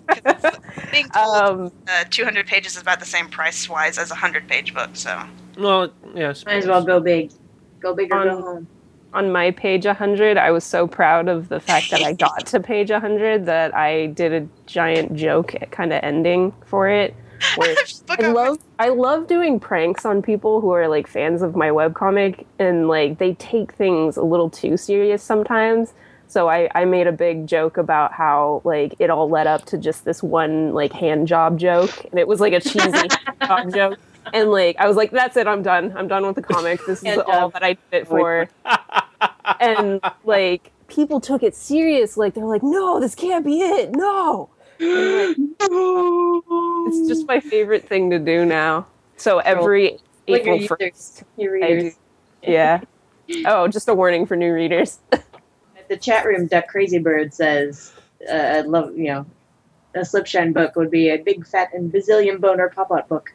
200 pages is about the same price-wise as a 100-page book, so. Well, yes. Might as well go big. Go big or go home. On my page 100, I was so proud of the fact that I got to page 100 that I did a giant joke kind of ending for it. I love doing pranks on people who are like fans of my webcomic, and like they take things a little too serious sometimes. So I made a big joke about how like it all led up to just this one like hand job joke, and it was like a cheesy hand job joke. And like I was like, that's it, I'm done with the comic. This is all that I did it for. And like people took it serious, like they're like, no, this can't be it, no. Like, it's just my favorite thing to do now. So every April 1st, yeah. Oh, just a warning for new readers. The chat room, Duck Crazy Bird says, "I'd love, a Slipshine book would be a big fat and bazillion boner pop-out book."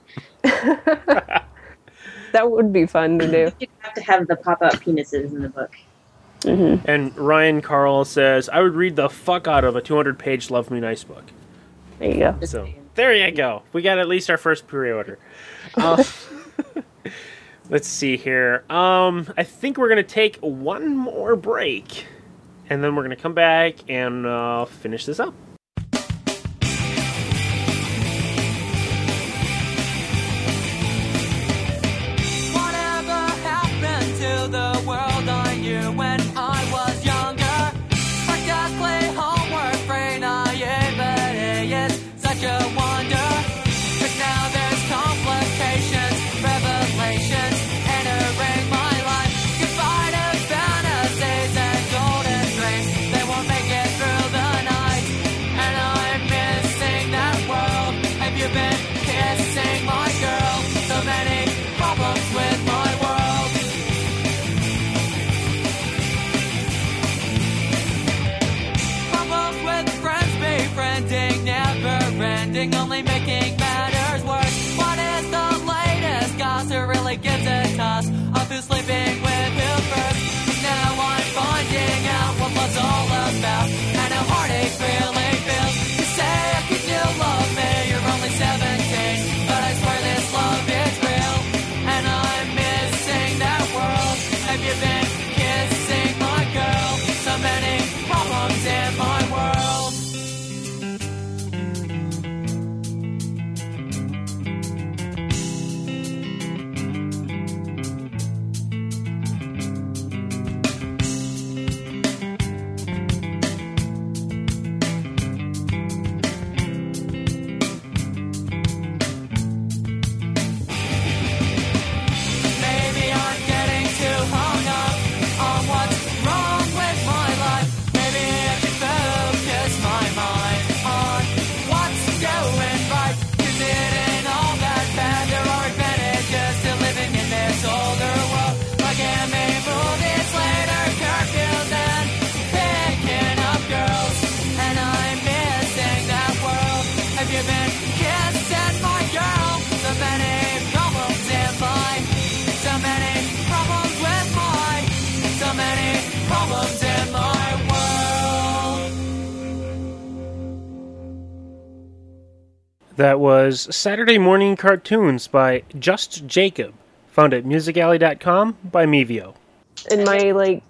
That would be fun to do. You'd have to have the pop-out penises in the book. Mm-hmm. And Ryan Carl says, I would read the fuck out of a 200-page Love Me Nice book. There you go. So, there you go. We got at least our first pre-order. Let's see here. I think we're going to take one more break. And then we're going to come back and finish this up. Only making matters worse. What is the latest gossip really gives a toss of who's sleeping with who first? Now I'm finding out what love's all about and how heartache really feels. You say I could you love me, you're only 17, but I swear this love is real, and I'm missing that world. Have you been kissing my girl? So many problems in my world. That was Saturday Morning Cartoons by Just Jacob, found at musicalley.com by Mevio. In my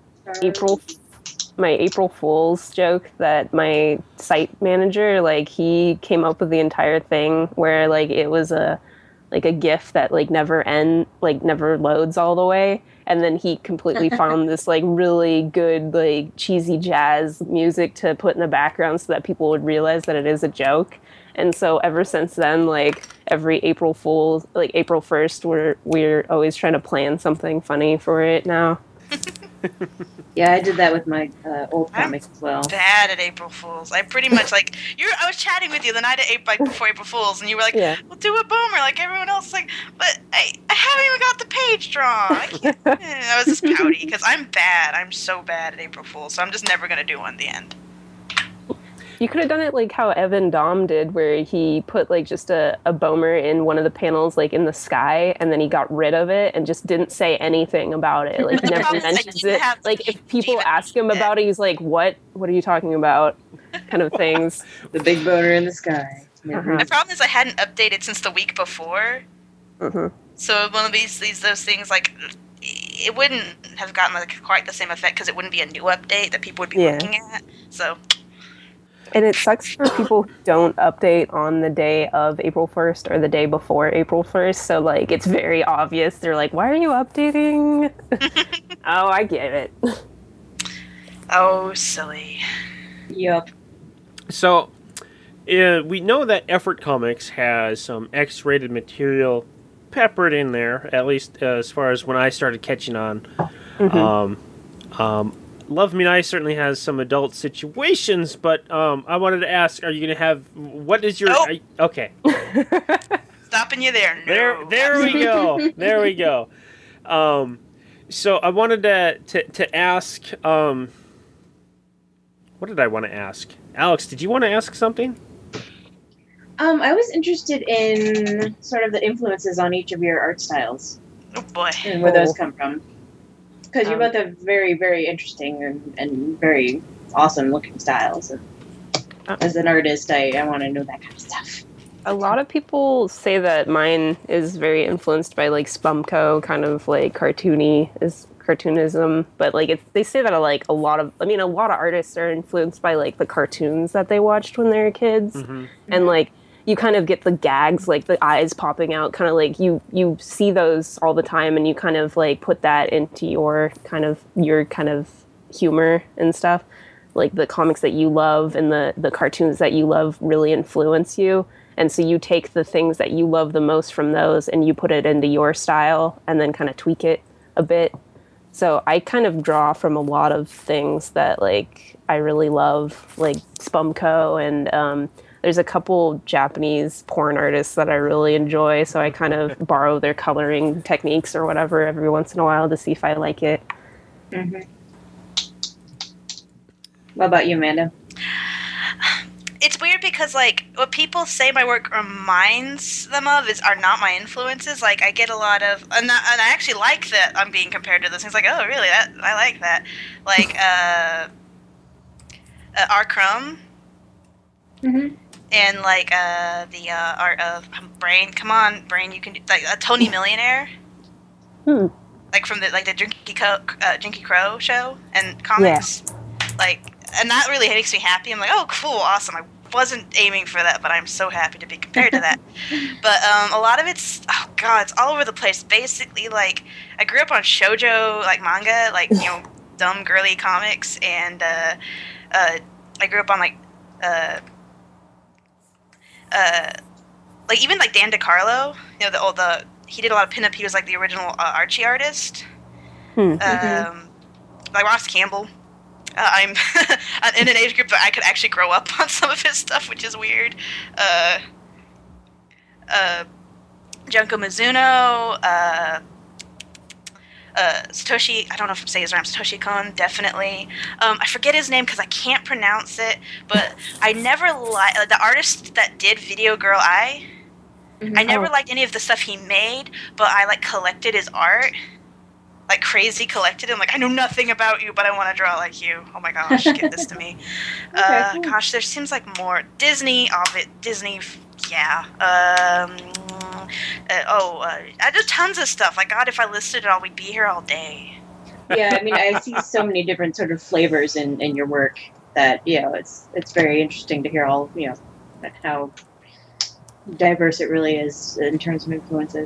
April Fool's joke that my site manager, he came up with the entire thing where it was a GIF that never loads all the way, and then he completely found this really good cheesy jazz music to put in the background so that people would realize that it is a joke. And so ever since then, every April Fool's, April 1st, we're always trying to plan something funny for it now. Yeah, I did that with my old comics as well. I'm bad at April Fools. I pretty much I was chatting with you the night of before April Fools, and you were like, yeah. "We'll do a boomer," like everyone else. But I haven't even got the page drawn. I was just pouty because I'm bad. I'm so bad at April Fools, so I'm just never gonna do one in the end. You could have done it like how Evan Dom did, where he put like just a Bomer in one of the panels, like in the sky, and then he got rid of it and just didn't say anything about it. Like he never mentions it. Like if people ask him about it, he's like, "What? What are you talking about?" Kind of things. The big boner in the sky. The problem is I hadn't updated since the week before. So one of those things, like, it wouldn't have gotten like quite the same effect because it wouldn't be a new update that people would be looking at. So. And it sucks for people who don't update on the day of April 1st or the day before April 1st. So, like, it's very obvious. They're like, why are you updating? Oh, I get it. Oh, silly. Yup. So, we know that Effort Comics has some X-rated material peppered in there, at least as far as when I started catching on. Love Me Nice certainly has some adult situations, but I wanted to ask, are you going to have, what is your... Nope. Okay. Stopping you there. No. There we go. There we go. So I wanted to ask, what did I want to ask? Alex, did you want to ask something? I was interested in sort of the influences on each of your art styles. Oh, boy. And where those come from. Because you both have very, very interesting and very awesome looking styles. And as an artist, I want to know that kind of stuff. A lot of people say that mine is very influenced by like Spumco, kind of like cartoonism, but like they say that like a lot of artists are influenced by like the cartoons that they watched when they were kids, and like you kind of get the gags, like the eyes popping out, kind of like you see those all the time, and you kind of like put that into your kind of humor and stuff. Like the comics that you love and the cartoons that you love really influence you. And so you take the things that you love the most from those and you put it into your style and then kind of tweak it a bit. So I kind of draw from a lot of things that like I really love, like Spumco, and there's a couple Japanese porn artists that I really enjoy. So I kind of borrow their coloring techniques or whatever every once in a while to see if I like it. What about you, Amanda? It's weird because, like, what people say my work reminds them of are not my influences. Like, I get a lot of... And I actually like that I'm being compared to those things. Like, oh, really? I like that. Like, R. Crumb. And, like, the art of Brain. Come on, Brain, you can do... Like, Tony Millionaire. Like, from the Jinky Crow show and comics. Yeah. Like... And that really makes me happy. I'm like, oh, cool, awesome. I wasn't aiming for that, but I'm so happy to be compared to that. But a lot of it's, oh, God, it's all over the place. Basically, like, I grew up on shoujo, like, manga, like, you know, dumb, girly comics. And I grew up on, like, even, like, Dan DeCarlo. You know, he did a lot of pinup. He was, like, the original Archie artist. Like, Ross Campbell. I'm in an age group that I could actually grow up on some of his stuff, which is weird. Junko Mizuno, Satoshi, I don't know if I'm saying his name, Satoshi Kon, definitely. I forget his name because I can't pronounce it, but I never liked the artist that did Video Girl Eye. I never liked any of the stuff he made, but I, like, collected his art. Like, crazy collected. I'm like, I know nothing about you, but I want to draw like you. Oh my gosh, give this to me. Cool. Gosh, there seems like more. Disney, yeah. I do tons of stuff. Like, God, if I listed it all, we'd be here all day. Yeah, I mean, I see so many different sort of flavors in your work that, you know, it's very interesting to hear all, you know, how diverse it really is in terms of influences.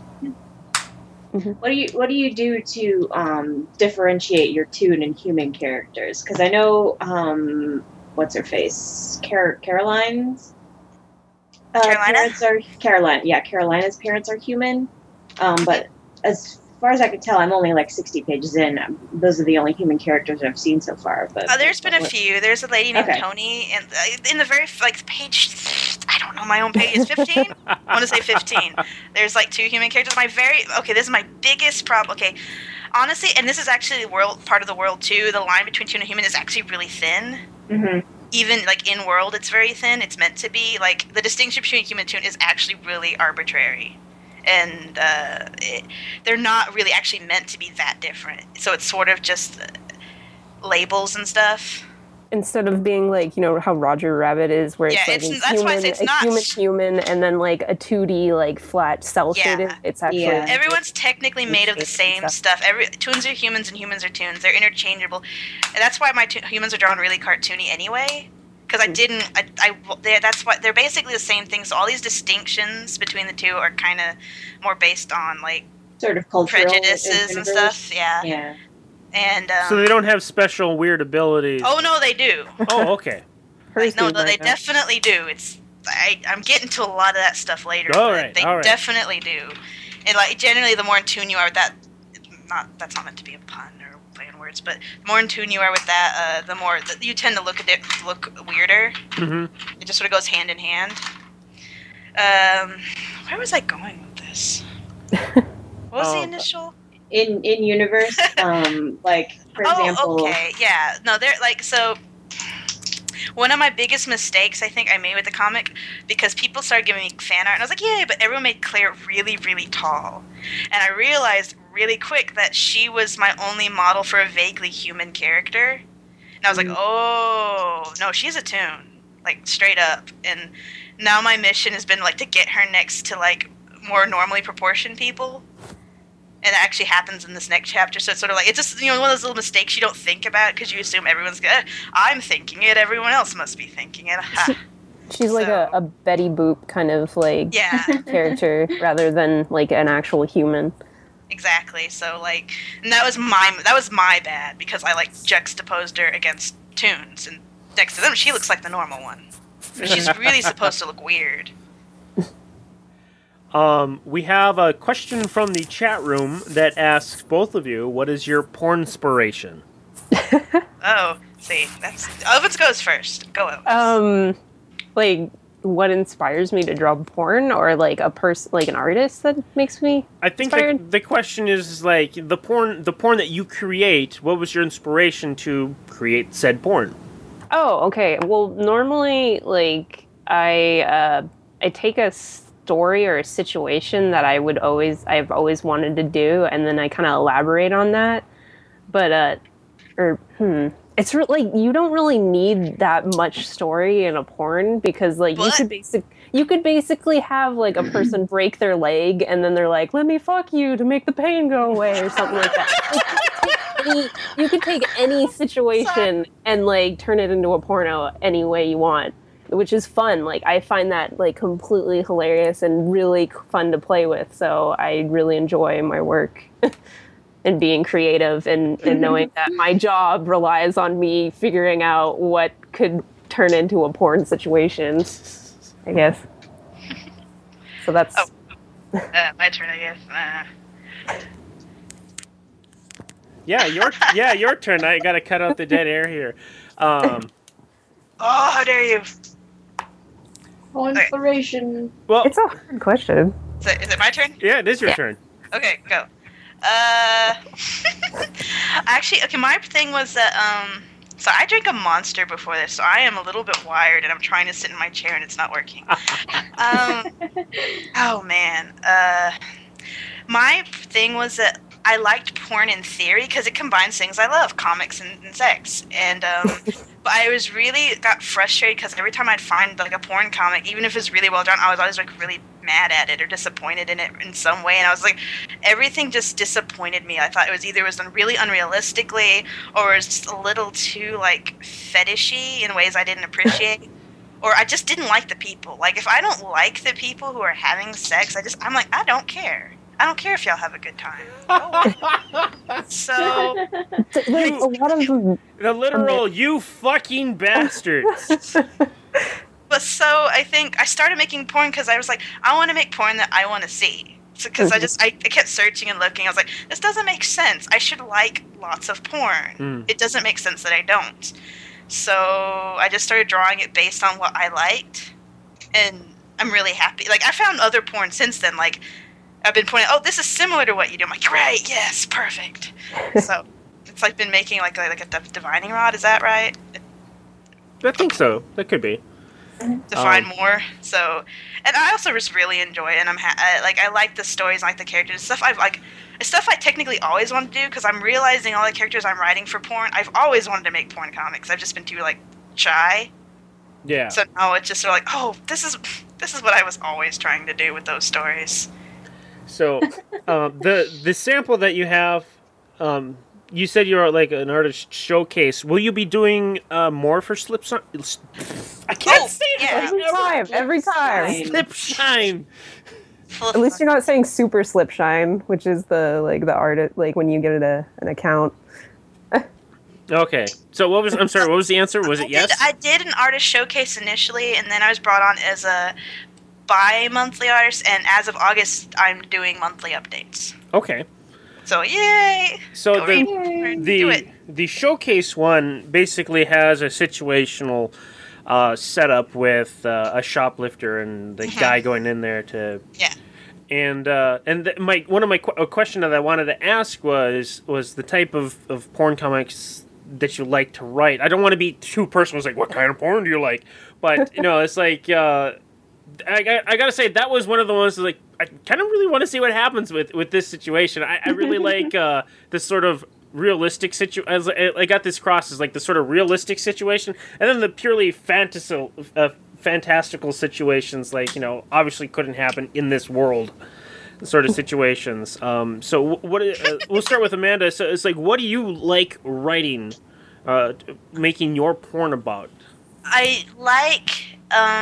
What do you do to differentiate your toon and human characters? Because I know what's her face, Caroline's parents are Carolina's parents are human. But as far as I can tell, I'm only like 60 pages in. Those are the only human characters I've seen so far. But there's been a few. There's a lady named Tony, and in the very page, I don't know, my own page is 15. I want to say 15. There's like 2 human characters. This is my biggest problem. Okay, honestly, and this is actually part of the world too. The line between toon and human is actually really thin. even like in world, it's very thin. It's meant to be like the distinction between human and toon is actually really arbitrary, and they're not really actually meant to be that different. So it's sort of just labels and stuff. Instead of being like, you know, how Roger Rabbit is, where it's like human, and then like a 2D like flat cell shaded. It's actually everyone's technically made of the same stuff. Toons are humans and humans are toons. They're interchangeable, and that's why my humans are drawn really cartoony anyway. Because that's why they're basically the same thing. So all these distinctions between the two are kind of more based on like sort of cultural prejudices and stuff. Yeah. And so they don't have special weird abilities. Oh no, they do. Oh, okay. No, they definitely do. I'm getting to a lot of that stuff later. They definitely do. And like generally, the more in tune you are with that, that's not meant to be a pun or play on words, but the more in tune you are with that, the more you tend to look weirder. Mm-hmm. It just sort of goes hand in hand. Where was I going with this? What was the initial? In universe, like for example. Okay, yeah, no, they're like so. One of my biggest mistakes I think I made with the comic, because people started giving me fan art, and I was like, yay, but everyone made Claire really, really tall, and I realized really quick that she was my only model for a vaguely human character, and I was like, oh no, she's a toon, like straight up, and now my mission has been like to get her next to like more normally proportioned people. And it actually happens in this next chapter, so it's sort of like, it's just, you know, one of those little mistakes you don't think about because you assume everyone's good. I'm thinking it, everyone else must be thinking it. She's like a Betty Boop kind of like character rather than like an actual human. Exactly. So like, and that was my bad because I like juxtaposed her against Toons, and next to them she looks like the normal one. But she's really supposed to look weird. We have a question from the chat room that asks both of you, what is your porn inspiration? See, Elvis goes first. Go Elvis. Like, what inspires me to draw porn, or like a person, like an artist that makes me I think the question is like, the porn that you create, what was your inspiration to create said porn? Oh, okay. Well, normally, like, I take a story or a situation that I've always wanted to do, and then I kind of elaborate on that. But it's like you don't really need that much story in a porn, because like you could basically have like a person break their leg and then they're like, let me fuck you to make the pain go away, or something like that. You could take any situation and like turn it into a porno any way you want, which is fun. Like, I find that like completely hilarious and really fun to play with. So I really enjoy my work and being creative and knowing that my job relies on me figuring out what could turn into a porn situation, I guess. So that's... my turn, I guess. Your turn. I gotta cut out the dead air here. How dare you? Oh, inspiration. Well, it's a hard question. Is it my turn? Yeah, it is your turn. Okay, go. Actually, okay, my thing was that, so I drank a Monster before this, so I am a little bit wired, and I'm trying to sit in my chair, and it's not working. Oh, man. My thing was that I liked porn in theory, because it combines things I love, comics and sex, and, but I was really got frustrated, because every time I'd find, like, a porn comic, even if it was really well done, I was always, like, really mad at it or disappointed in it in some way, and I was like, everything just disappointed me. I thought it was done really unrealistically, or it was just a little too like fetishy in ways I didn't appreciate, or I just didn't like the people. Like, if I don't like the people who are having sex, I'm like, I don't care if y'all have a good time. So like a lot of the literal you fucking bastards. But so I think I started making porn because I was like, I want to make porn that I want to see. Because I kept searching and looking. I was like, this doesn't make sense. I should like lots of porn. It doesn't make sense that I don't. So I just started drawing it based on what I liked. And I'm really happy. Like, I found other porn since then. Like, I've been pointing, this is similar to what you do. I'm like, great, yes, perfect. So it's like been making like a divining rod. Is that right? I think so. That could be. To find more. So, and I also just really enjoy it, and I like the stories, I like the characters, stuff it's stuff I technically always wanted to do, because I'm realizing all the characters I'm writing for porn, I've always wanted to make porn comics. I've just been too shy. Yeah. So now it's just sort of oh, this is what I was always trying to do with those stories. So, the sample that you have, you said you're an artist showcase. Will you be doing more for Slipshine? I can't say it every time. Slipshine. At least you're not saying Super Slipshine, which is the artist when you get an account. Okay. So what was the answer? Was it yes? I did an artist showcase initially, and then I was brought on as a bi-monthly artist, and as of August, I'm doing monthly updates. Okay. So yay! So the showcase one basically has a situational setup with a shoplifter and the guy going in there to and a question that I wanted to ask was the type of porn comics that you like to write. I don't want to be too personal. It's what kind of porn do you like? But it's I gotta say that was one of the ones that, I kind of really want to see what happens with this situation. I really like this sort of realistic situation. I got this cross as the sort of realistic situation, and then the purely fantastical situations, obviously couldn't happen in this world sort of situations. So what? We'll start with Amanda. So it's what do you like writing, making your porn about? I like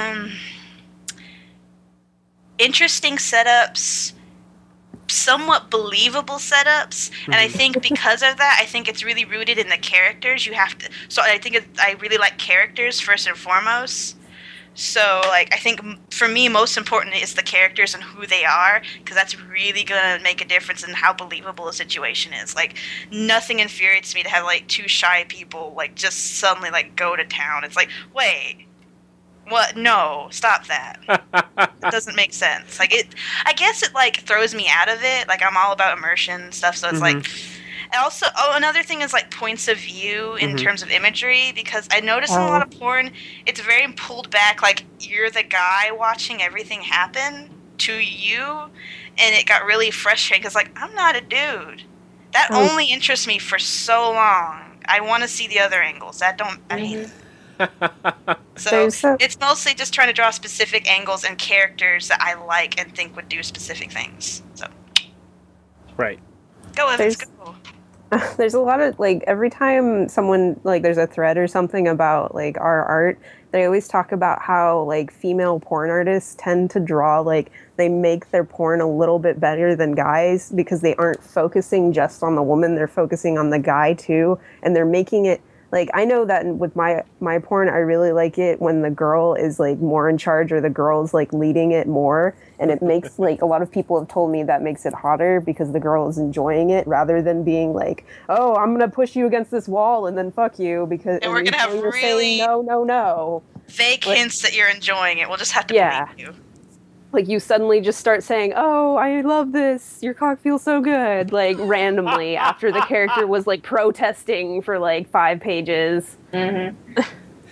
interesting setups, somewhat believable setups, and I think because of that, I think it's really rooted in the characters. I really like characters first and foremost. So, I think for me, most important is the characters and who they are, because that's really going to make a difference in how believable a situation is. Nothing infuriates me to have, two shy people, just suddenly, go to town. It's wait, what? No, stop that. It doesn't make sense. I guess it, throws me out of it. I'm all about immersion and stuff, so it's, also, another thing is points of view in terms of imagery, because I notice in a lot of porn, it's very pulled back, you're the guy watching everything happen to you, and it got really frustrating, because I'm not a dude. That only interests me for so long. I want to see the other angles. I hate it. So it's mostly just trying to draw specific angles and characters that I like and think would do specific things. So, right. Go, Evans, go. There's a lot of every time someone there's a thread or something about our art, they always talk about how female porn artists tend to draw they make their porn a little bit better than guys, because they aren't focusing just on the woman, they're focusing on the guy too, and they're making it I know that with my porn, I really like it when the girl is more in charge, or the girl's leading it more, and it makes a lot of people have told me that makes it hotter, because the girl is enjoying it rather than being oh, I'm gonna push you against this wall and then fuck you, because and we're gonna have really no vague hints that you're enjoying it. We'll just have to believe you. You suddenly just start saying, "Oh, I love this. Your cock feels so good," randomly after the character was protesting for 5 pages. Mm-hmm.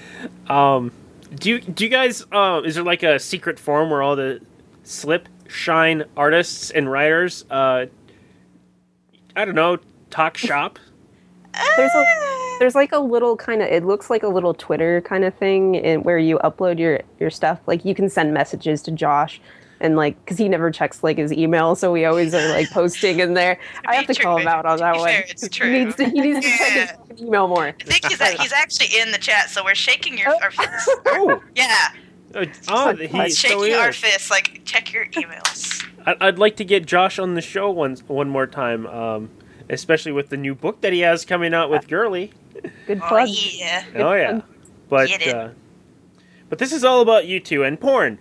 Do you guys? Is there a secret forum where all the Slipshine artists and writers, I don't know, talk shop? There's a little kind of, it looks like a little Twitter kind of thing where you upload your stuff. You can send messages to Josh, and because he never checks his email, so we always are posting in there. I have to call him out on that one. It's true. He needs to check his email more. I think he's actually in the chat, so we're shaking our fists. Oh yeah. He's shaking our fists. Check your emails. I'd like to get Josh on the show one more time. Especially with the new book that he has coming out with Girly. Good plug. Oh yeah. But this is all about you two and porn.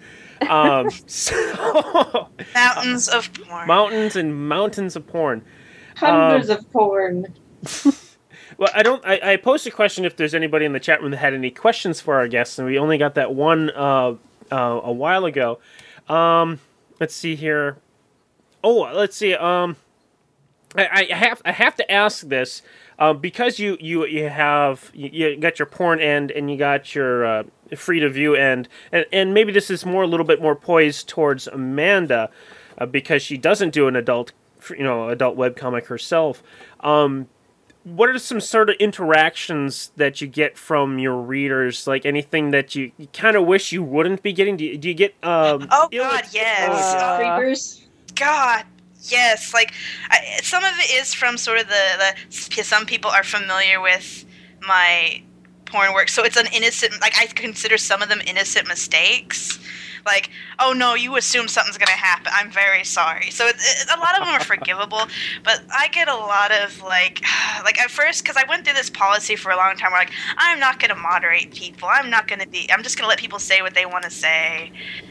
So mountains of porn. Mountains and mountains of porn. Hundreds of porn. Well, I posed a question if there's anybody in the chat room that had any questions for our guests, and we only got that one a while ago. Let's see here. Oh, let's see. I have to ask this. because you got your porn end and you got your free to view end, and maybe this is a little bit more poised towards Amanda, because she doesn't do an adult webcomic herself. What are some sort of interactions that you get from your readers? Like anything that you kind of wish you wouldn't be getting? Do you get? Oh God, yes. Creepers. God, yes. Like some of it is from sort of some people are familiar with my porn work, so it's an innocent. Like I consider some of them innocent mistakes. Like, oh no, you assume something's gonna happen. I'm very sorry. So a lot of them are forgivable, but I get a lot of like at first, because I went through this policy for a long time where I'm not gonna moderate people. I'm just gonna let people say what they want to say.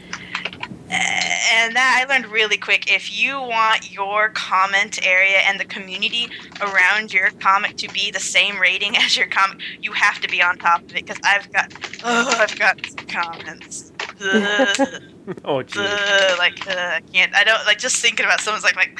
And that I learned really quick. If you want your comment area and the community around your comic to be the same rating as your comic, you have to be on top of it. Because I've got some comments. Oh, geez. I can't. I don't like just thinking about someone's like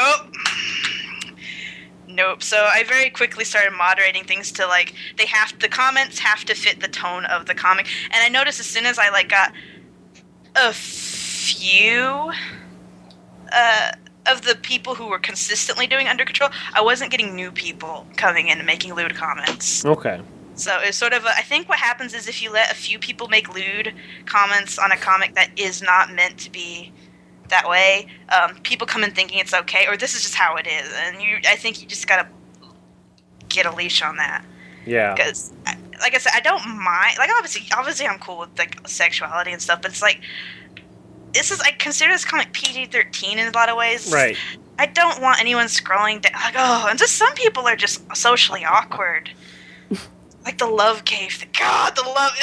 nope. So I very quickly started moderating things to the comments have to fit the tone of the comic. And I noticed as soon as I got a few of the people who were consistently doing Under Control, I wasn't getting new people coming in and making lewd comments. Okay. So it's sort of I think what happens is if you let a few people make lewd comments on a comic that is not meant to be that way, people come in thinking it's okay, or this is just how it is, and I think you just gotta get a leash on that. Yeah. Because, like I said, I don't mind. Like obviously, I'm cool with sexuality and stuff, but it's I consider this comic PG-13 in a lot of ways. Right. I don't want anyone scrolling down and just some people are just socially awkward. Like the love cave. God, the love.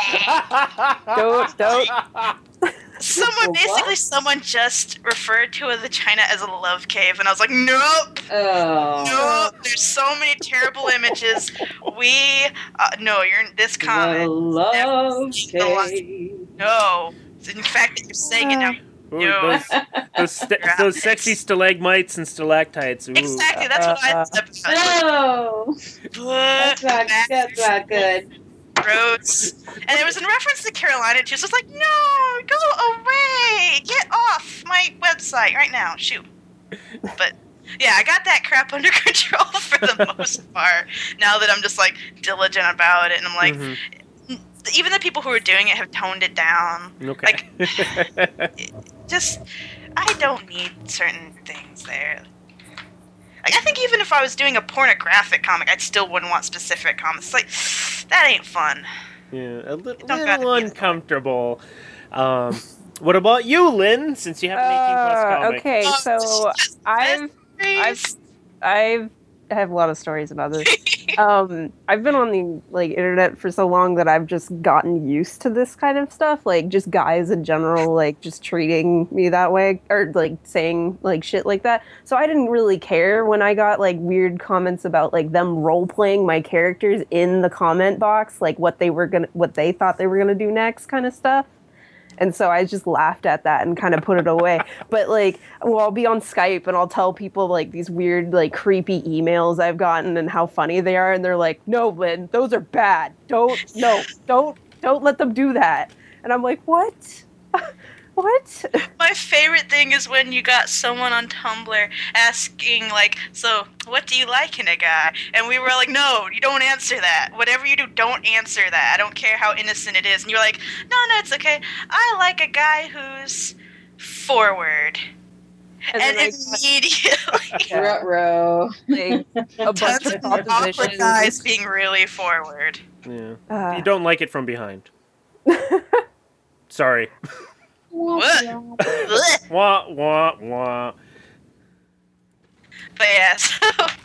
Don't. Someone just referred to a vagina as a love cave, and I was like, nope. Oh. Nope. There's so many terrible images. No, you're in this comment. The love cave. No. In fact, that you're saying it now. Ooh, No. those sexy stalagmites and stalactites. Ooh. Exactly, that's what I said. No. That's not good. Gross. And it was in reference to Carolina too, so it's like, no, go away, get off my website right now, shoot. But yeah, I got that crap under control for the most part. Now that I'm just diligent about it, and I'm even the people who are doing it have toned it down. Okay. I don't need certain things there. I think even if I was doing a pornographic comic, I still wouldn't want specific comments. That ain't fun. Yeah, a little uncomfortable. What about you, Lynn? Since you have an 18+ comic. Okay, so I have a lot of stories about this. I've been on the internet for so long that I've just gotten used to this kind of stuff. Just guys in general, just treating me that way, or saying shit like that. So I didn't really care when I got weird comments about them role playing my characters in the comment box, what they thought they were gonna do next, kind of stuff. And so I just laughed at that and kind of put it away. But I'll be on Skype and I'll tell people these weird, creepy emails I've gotten and how funny they are. And they're like, no, Lynn, those are bad. Don't let them do that. And I'm like, what? What? My favorite thing is when you got someone on Tumblr asking, so what do you like in a guy? And we were like, no, you don't answer that. Whatever you do, don't answer that. I don't care how innocent it is. And you're like, no, it's okay. I like a guy who's forward. And immediately... Ruh-roh. A bunch of awkward guys being really forward. Yeah. You don't like it from behind. Sorry. Wah, wah, wah. But yeah, so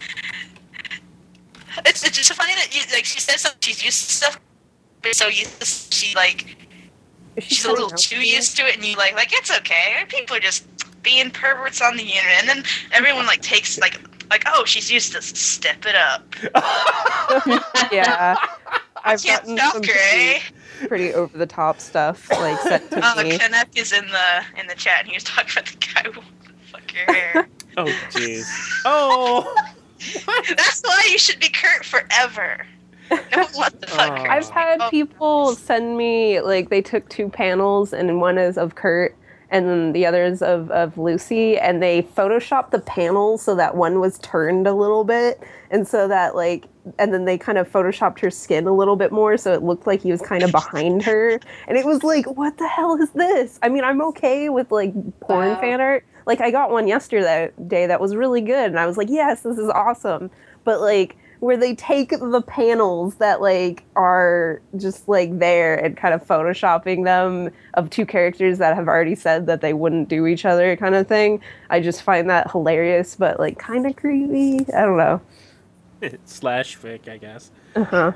it's just funny that she said something. She's used to stuff, but so she's a little too used to it, and you it's okay. People are just being perverts on the internet, and then everyone takes oh, she's used to step it up. Yeah, I can't stop her, eh? Pretty over the top stuff sent to me. Kenneth is in the chat, and he was talking about the guy who fuck your hair. Oh jeez. Oh. That's why you should be Kurt forever. No one wants to fuck Kurt. I've had people send me, like, they took 2 panels, and one is of Kurt, and then the other is of Lucy, and they photoshopped the panels so that one was turned a little bit, and so that, like, and then they kind of photoshopped her skin a little bit more, so it looked like he was kind of behind her, and it was like, what the hell is this? I mean, I'm okay with, like, porn fan art. Like, I got one yesterday that was really good, and I was like, yes, this is awesome. But, like, where they take the panels that, like, are just, like, there and kind of photoshopping them of 2 characters that have already said that they wouldn't do each other kind of thing. I just find that hilarious, but, like, kind of creepy. I don't know. Slash fic, I guess. Uh-huh.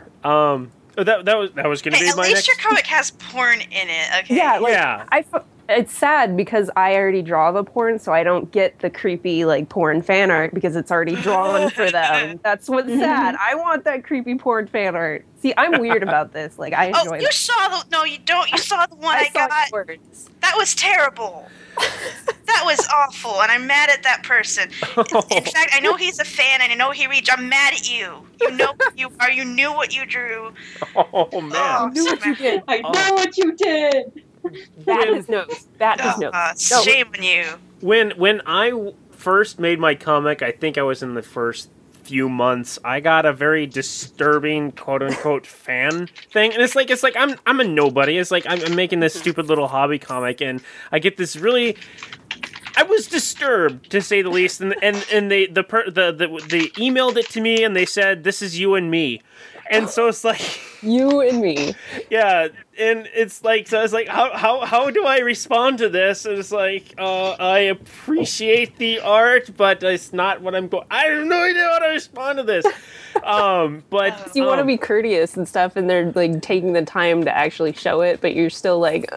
That was going to be at my least next... your comic has porn in it, okay? Yeah, like, Yeah. It's sad because I already draw the porn, so I don't get the creepy, like, porn fan art because it's already drawn for them. That's what's sad. I want that creepy porn fan art. See, I'm weird about this. Like, I enjoy Oh, you saw the... No, you don't. You saw the one I got. Words. That was terrible. That was awful, and I'm mad at that person. In fact, I know he's a fan, and I know he reads. I'm mad at you. You know what you are. You knew what you drew. Oh, man. Oh, I knew what you did. I know what you did. Bat his nose. Bat his nose. No. Shame on you. When I first made my comic, I think I was in the first few months, I got a very disturbing quote unquote fan thing, and it's like I'm a nobody. It's like I'm making this stupid little hobby comic, and I get this really. I was disturbed, to say the least, and they emailed it to me, and they said, "This is you and me," and so it's like You and me. yeah, and it's like, so it's like, how do I respond to this? And it's like, I appreciate the art, but it's not what I'm going. I have no idea how to respond to this. But You want to be courteous and stuff, and they're like taking the time to actually show it, but you're still like,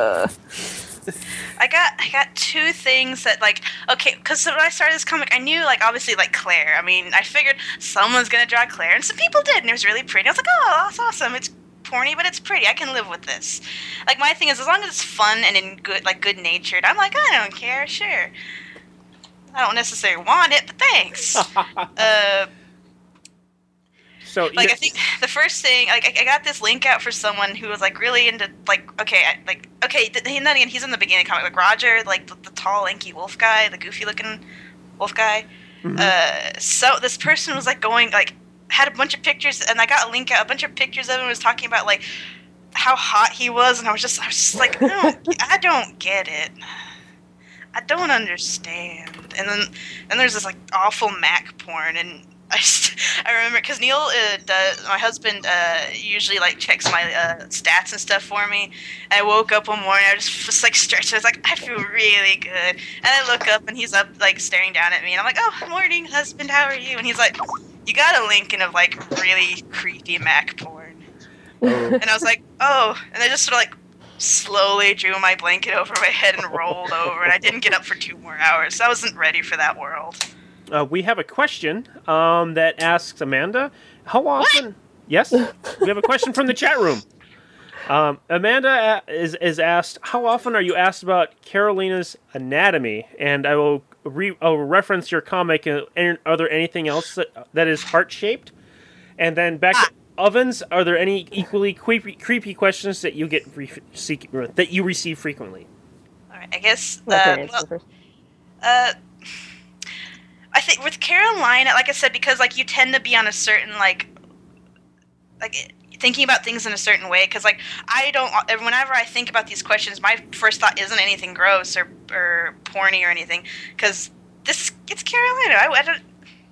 I got 2 things that, like, okay, because when I started this comic, I knew, like, obviously, like, Claire. I mean, I figured someone's gonna draw Claire, and some people did, and it was really pretty. I was like, oh, that's awesome. It's porny, but it's pretty. I can live with this. Like, my thing is, as long as it's fun and in good natured, I'm like, I don't care, sure. I don't necessarily want it, but thanks. so Like, I think the first thing, like, I got this link out for someone who was, like, really into, like, then again, he's in the beginning of the comic, like, Roger, like, the tall, lanky wolf guy, the goofy-looking wolf guy. Mm-hmm. So this person was, like, going, like, had a bunch of pictures, and I got a link out, a bunch of pictures of him, and was talking about, like, how hot he was, and I was just like, I don't get it. I don't understand. And then there's this, like, awful Mac porn, and I remember, because Neil, my husband, usually, like, checks my stats and stuff for me. And I woke up one morning, I was like, stretched. I was like, I feel really good. And I look up, and he's up, like, staring down at me. And I'm like, oh, morning, husband, how are you? And he's like, you got a link in of, like, really creepy Mac porn. And I was like, oh. And I just sort of, like, slowly drew my blanket over my head and rolled over. And I didn't get up for 2 more hours. So I wasn't ready for that world. We have a question that asks Amanda, how often... What? Yes, we have a question from the chat room. Amanda is asked, how often are you asked about Carolina's anatomy? And I will reference your comic. Are there anything else that is heart-shaped? And then back to Ovens, are there any equally creepy questions that you receive frequently? All right, I guess... I think with Carolina, like I said, because, like, you tend to be on a certain, like thinking about things in a certain way, because, like, whenever I think about these questions, my first thought isn't anything gross or porny or anything, because it's Carolina.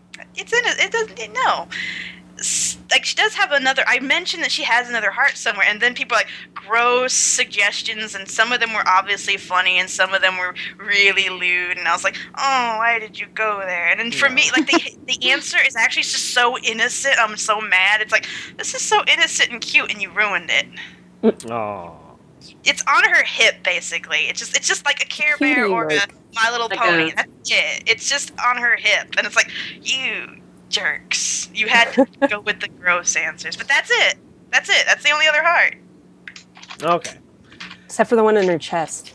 No. Like, she does have I mentioned that she has another heart somewhere, and then people are like, gross suggestions, and some of them were obviously funny, and some of them were really lewd, and I was like, oh, why did you go there? And then for me, like, the answer is actually just so innocent, I'm so mad. It's like, this is so innocent and cute, and you ruined it. Oh. It's on her hip, basically. It's just like a Care Bear or a My Little Pony. That's it. It's just on her hip, and it's like, you jerks. You had to go with the gross answers. But that's it. That's the only other heart. Okay. Except for the one in her chest.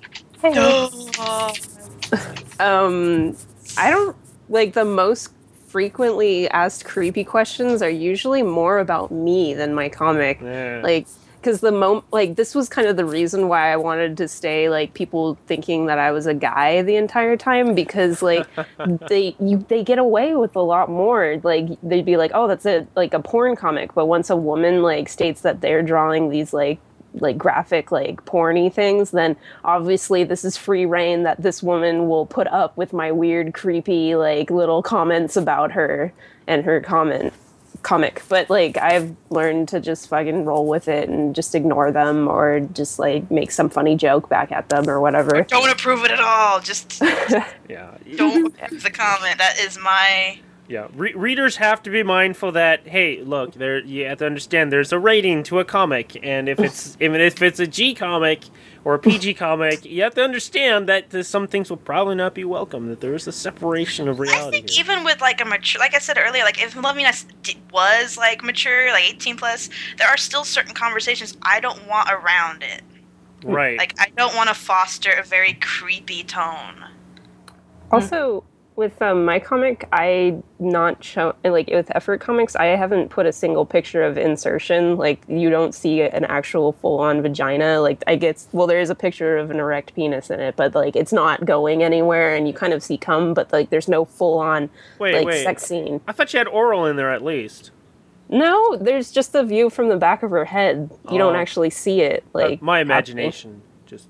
Hey. I don't, like, the most frequently asked creepy questions are usually more about me than my comic. Yeah. Like, because this was kind of the reason why I wanted to stay, like, people thinking that I was a guy the entire time, because, like, they get away with a lot more. Like, they'd be like, oh, that's a porn comic, but once a woman, like, states that they're drawing these, like graphic, like, porny things, then obviously this is free reign that this woman will put up with my weird, creepy, like, little comments about her and her comic. But, like, I've learned to just fucking roll with it and just ignore them, or just, like, make some funny joke back at them or whatever. Don't approve it at all. Just Yeah. don't approve the comment. That is my... Yeah, readers have to be mindful that, hey, look, you have to understand there's a rating to a comic, and if it's even if it's a G comic or a PG comic, you have to understand that some things will probably not be welcome. That there is a separation of reality. I think here. even with, like, a mature, like I said earlier, like, if Love Me Nice was, like, mature, like 18 plus, there are still certain conversations I don't want around it. Right. Like, I don't want to foster a very creepy tone. Also, with my comic, I not show, like, with Effort Comics, I haven't put a single picture of insertion. Like, you don't see an actual full-on vagina. Like, there is a picture of an erect penis in it, but, like, it's not going anywhere, and you kind of see cum, but, like, there's no full-on, sex scene. I thought you had oral in there at least. No, there's just a view from the back of her head. You don't actually see it. Like, my imagination just.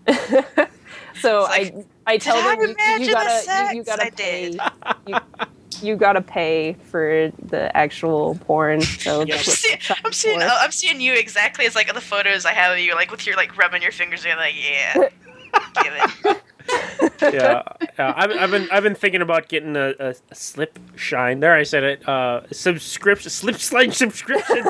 So like, I tell them you I gotta pay. did. You gotta pay for the actual porn. So I'm seeing you exactly as, like, the photos I have of you, like, with your, like, rubbing your fingers together, like, yeah, give it. Yeah. I've been thinking about getting a slip shine. There, I said it. Subscription, slip slide subscription.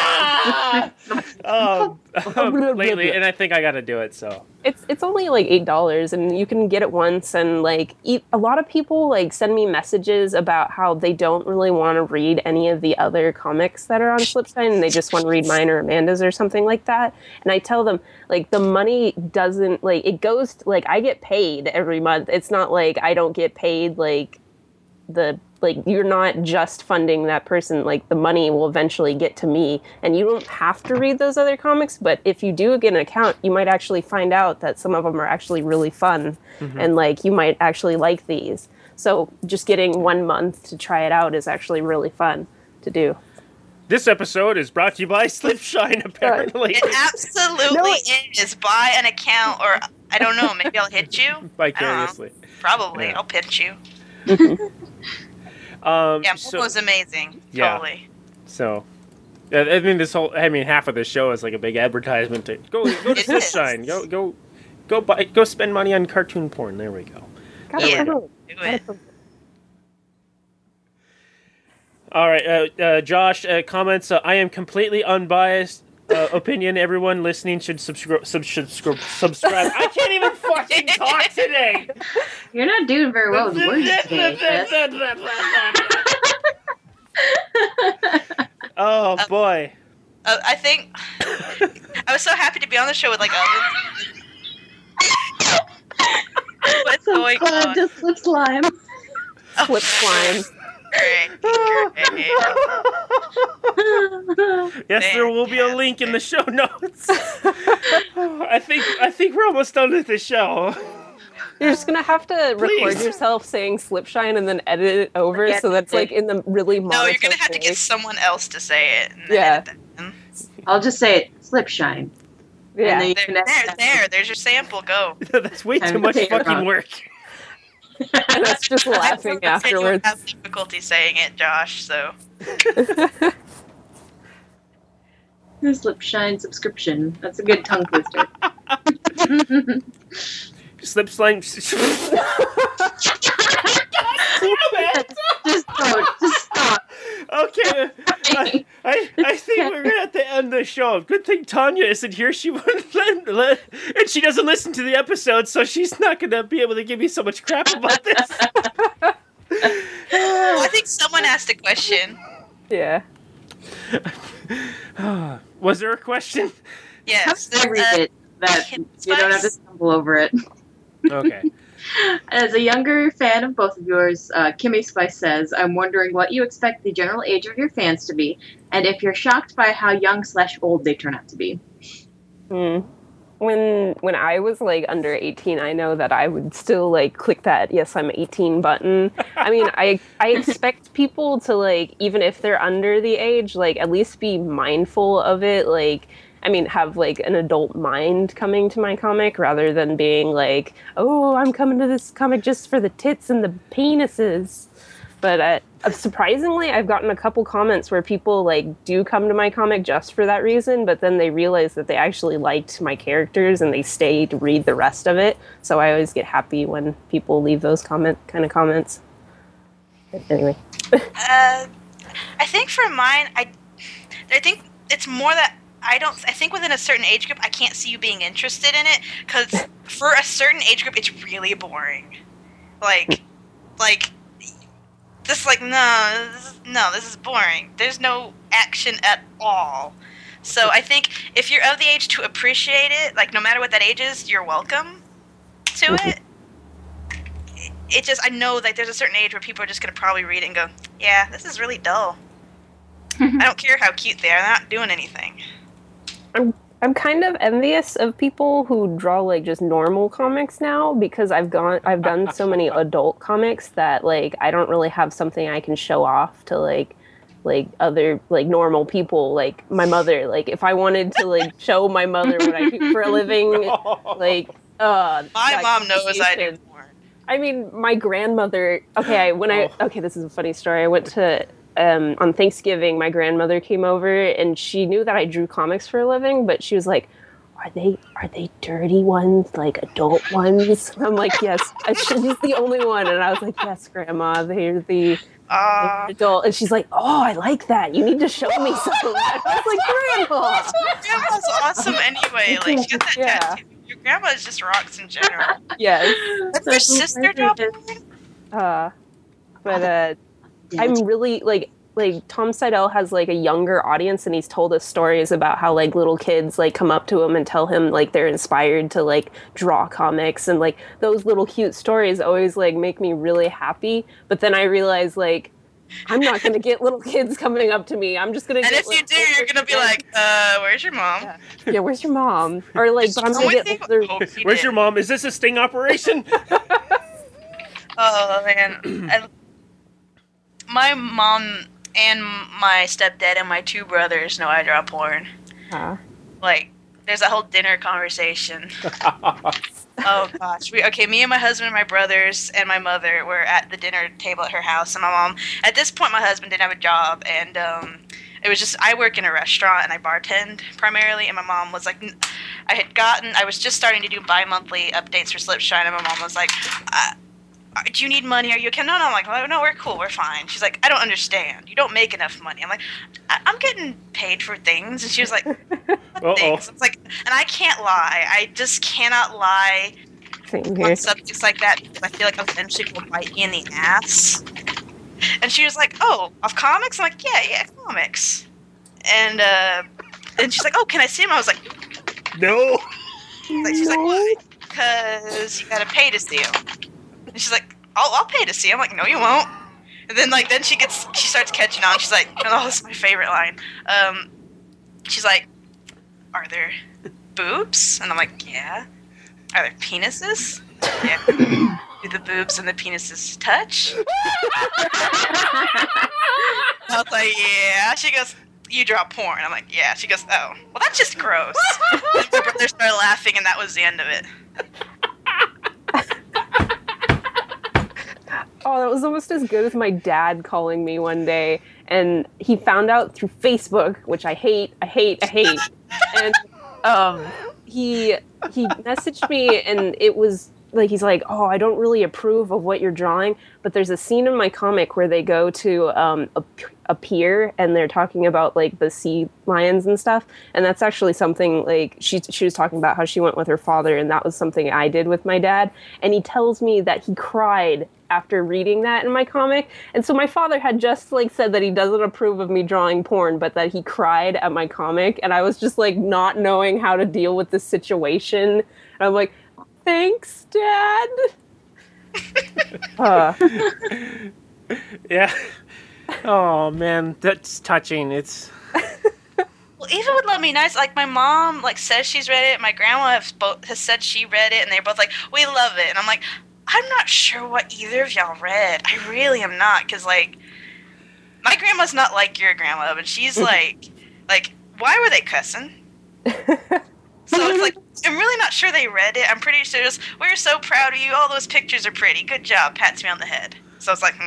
Lately, and I think I got to do it. So it's only like $8, and you can get it once. And, like, a lot of people, like, send me messages about how they don't really want to read any of the other comics that are on Slipshine, and they just want to read mine or Amanda's or something like that. And I tell them, like, the money doesn't, like, it goes to, like, I get paid every month. It's not like I don't get paid, like, you're not just funding that person. Like, the money will eventually get to me, and you don't have to read those other comics, but if you do get an account, you might actually find out that some of them are actually really fun, and, like, you might actually like these. So just getting 1 month to try it out is actually really fun to do. this episode is brought to you by Slipshine, apparently. It absolutely is. Buy an account, or I don't know, maybe I'll hit you. Vicariously. Probably. Yeah. I'll pinch you. Momo's amazing. Yeah. Totally. So, I mean, half of the show is like a big advertisement to go to Slipshine. Go spend money on cartoon porn. There we go. Do it. All right, Josh comments. I am completely unbiased. Opinion. Everyone listening should subscribe. I can't even fucking talk today. You're not doing very well with words today. Oh boy. I think I was so happy to be on the show with, like, what's going on? Just slip slime. Flip slime. Great. Yes, there will be a link in the show notes. I think we're almost done with the show. You're just gonna have to record yourself saying Slipshine and then edit it over so that's, like, in the really monotone No, you're gonna have to get voice. someone else to say it. And Yeah. edit that in. I'll just say it, Slipshine. Yeah. And then you can There's your sample. Go. That's way too much fucking work. And that's just laughing I afterwards. have difficulty saying it, Josh. So Slipshine subscription. That's a good tongue twister. Slipshine. Just stop. Okay, I think we're gonna have to end the show. Good thing Tanya isn't here. She wouldn't let, and she doesn't listen to the episode, so she's not gonna be able to give me so much crap about this. I think someone asked a question. Yeah. Was there a question? Yes. I read it. That you don't have to stumble over it. Okay. As a younger fan of both of yours, Kimmy Spice says, I'm wondering what you expect the general age of your fans to be, and if you're shocked by how young/old they turn out to be. When I was like under 18, I know that I would still like click that yes I'm 18 button. I mean, I expect people to like, even if they're under the age, like at least be mindful of it. Like, I mean, have like an adult mind coming to my comic rather than being like, oh, I'm coming to this comic just for the tits and the penises. But surprisingly, I've gotten a couple comments where people like do come to my comic just for that reason, but then they realize that they actually liked my characters and they stay to read the rest of it. So I always get happy when people leave those kind of comments. But anyway. I think for mine, I think it's more that I think within a certain age group, I can't see you being interested in it, because for a certain age group, it's really boring. Like, just like, this is boring. There's no action at all. So I think if you're of the age to appreciate it, like no matter what that age is, you're welcome to it. It just, I know like there's a certain age where people are just going to probably read it and go, yeah, this is really dull. I don't care how cute they are. They're not doing anything. I'm kind of envious of people who draw like just normal comics now, because I've done so many adult comics that like I don't really have something I can show off to like other like normal people, like my mother. Like if I wanted to like show my mother what I do for a living, like my mom knows I do porn. I mean, my grandmother. Okay, this is a funny story. I went to. On Thanksgiving, my grandmother came over and she knew that I drew comics for a living, but she was like, are they dirty ones, like adult ones? I'm like, yes. She's the only one. And I was like, yes, Grandma, they're the adult. And she's like, oh, I like that. You need to show me some. I was like, Grandma. Grandma's awesome anyway. Like, she got that tattoo. Your grandma just rocks in general. Yes. That's your sister draw porn? I'm really like Tom Seidel has like a younger audience, and he's told us stories about how like little kids like come up to him and tell him like they're inspired to like draw comics, and like those little cute stories always like make me really happy. But then I realize like I'm not going to get little kids coming up to me. I'm just going to. And if you do, you're going to be like, "Where's your mom?" Yeah, where's your mom? Or like, but I'm going to get older. Where's your mom? Is this a sting operation? Oh man. My mom and my stepdad and my two brothers know I draw porn. Huh. Like, there's a whole dinner conversation. Oh, gosh. Me and my husband and my brothers and my mother were at the dinner table at her house. And my mom, at this point, my husband didn't have a job. And it was just, I work in a restaurant and I bartend primarily. And my mom was like, I was just starting to do bi-monthly updates for Slipshine. And my mom was like, do you need money? Are you okay? No, I'm like, well, no, we're cool. We're fine. She's like, I don't understand. You don't make enough money. I'm like, I'm getting paid for things. And she was like, what things? It's like, and I can't lie. I just cannot lie on subjects like that because I feel like eventually it will bite me in the ass. And she was like, oh, of comics? I'm like, yeah, comics. And she's like, oh, can I see them? I was like, no. She's like, why? Because you gotta pay to see them. And she's like, I'll pay to see. I'm like, no, you won't. And then she starts catching on. She's like, oh, this is my favorite line. She's like, are there boobs? And I'm like, yeah. Are there penises? Yeah. Do the boobs and the penises touch? I was like, yeah. She goes, you draw porn. I'm like, yeah. She goes, oh, well, that's just gross. And my brother started laughing, and that was the end of it. Oh, that was almost as good as my dad calling me one day, and he found out through Facebook, which I hate. And he messaged me, and it was like, he's like, oh, I don't really approve of what you're drawing, but there's a scene in my comic where they go to a pier and they're talking about like the sea lions and stuff, and that's actually something like she was talking about how she went with her father, and that was something I did with my dad. And he tells me that he cried after reading that in my comic. And so my father had just like said that he doesn't approve of me drawing porn, but that he cried at my comic, and I was just like not knowing how to deal with this situation. And I'm like, thanks, Dad. Yeah. Oh man, that's touching. It's Well, even with Love Me Nice, like my mom like says she's read it. My grandma has said she read it, and they're both like, we love it. And I'm like, I'm not sure what either of y'all read. I really am not, because like my grandma's not like your grandma, but she's like why were they cussing? So it's like I'm really not sure they read it. I'm pretty sure just we're so proud of you. All those pictures are pretty. Good job. Pats me on the head. So it's like,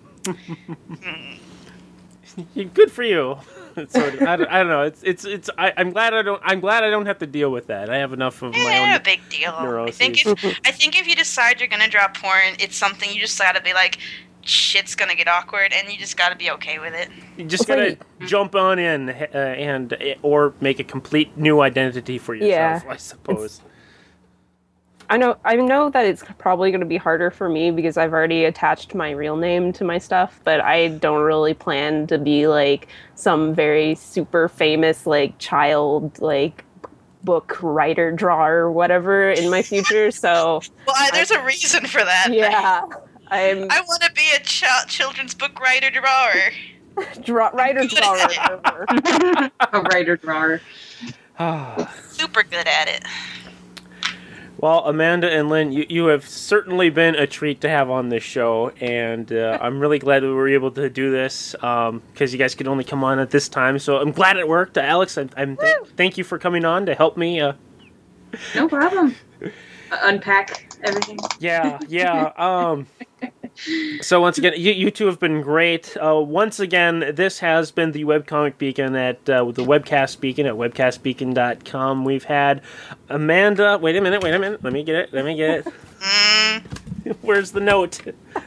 good for you. Sort of. I don't know. I'm glad I don't have to deal with that. I have enough of my own. A big deal. Neuroses. I think if you decide you're gonna draw porn, it's something you just gotta be like, shit's gonna get awkward, and you just gotta be okay with it. You just gotta jump on in or make a complete new identity for yourself. I suppose. I know that it's probably going to be harder for me because I've already attached my real name to my stuff, but I don't really plan to be like some very super famous like child like book writer drawer or whatever in my future. So well, there's a reason for that. Yeah, I want to be a children's book writer drawer. Writer drawer. A writer drawer. Super good at it. Well, Amanda and Lynn, you have certainly been a treat to have on this show, and I'm really glad that we were able to do this because you guys could only come on at this time. So I'm glad it worked. Alex, thank you for coming on to help me. No problem. Unpack everything. Yeah. So once again, you two have been great. Once again, this has been the Webcomic Beacon at the Webcast Beacon at webcastbeacon.com. We've had Amanda. Wait a minute. Let me get it. Where's the note?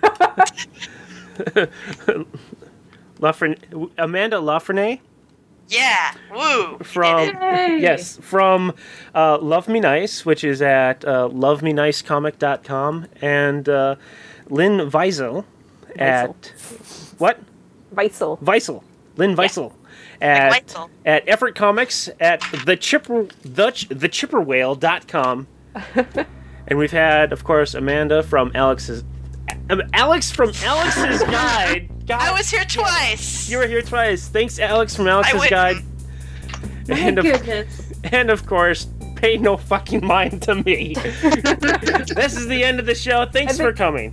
Amanda Lafreniere? Yeah, woo! From Love Me Nice, which is at lovemenicecomic.com, and Lynn Weisel at what? Weisel. Lynn Weisel at Effort Comics at thechipperwhale.com. And we've had, of course, Amanda from Alex from Alex's Guide. God, I was here twice. You were here twice. Thanks, Alex from Alex's Guide. My goodness. And of course, pay no fucking mind to me. This is the end of the show. Thanks for coming.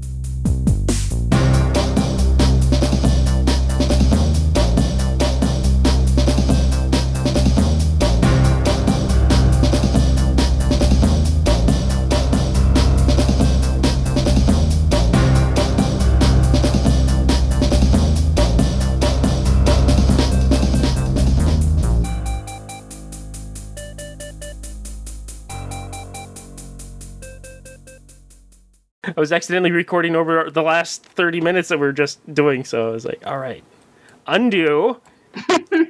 I was accidentally recording over the last 30 minutes that we were just doing, so I was like, all right, undo.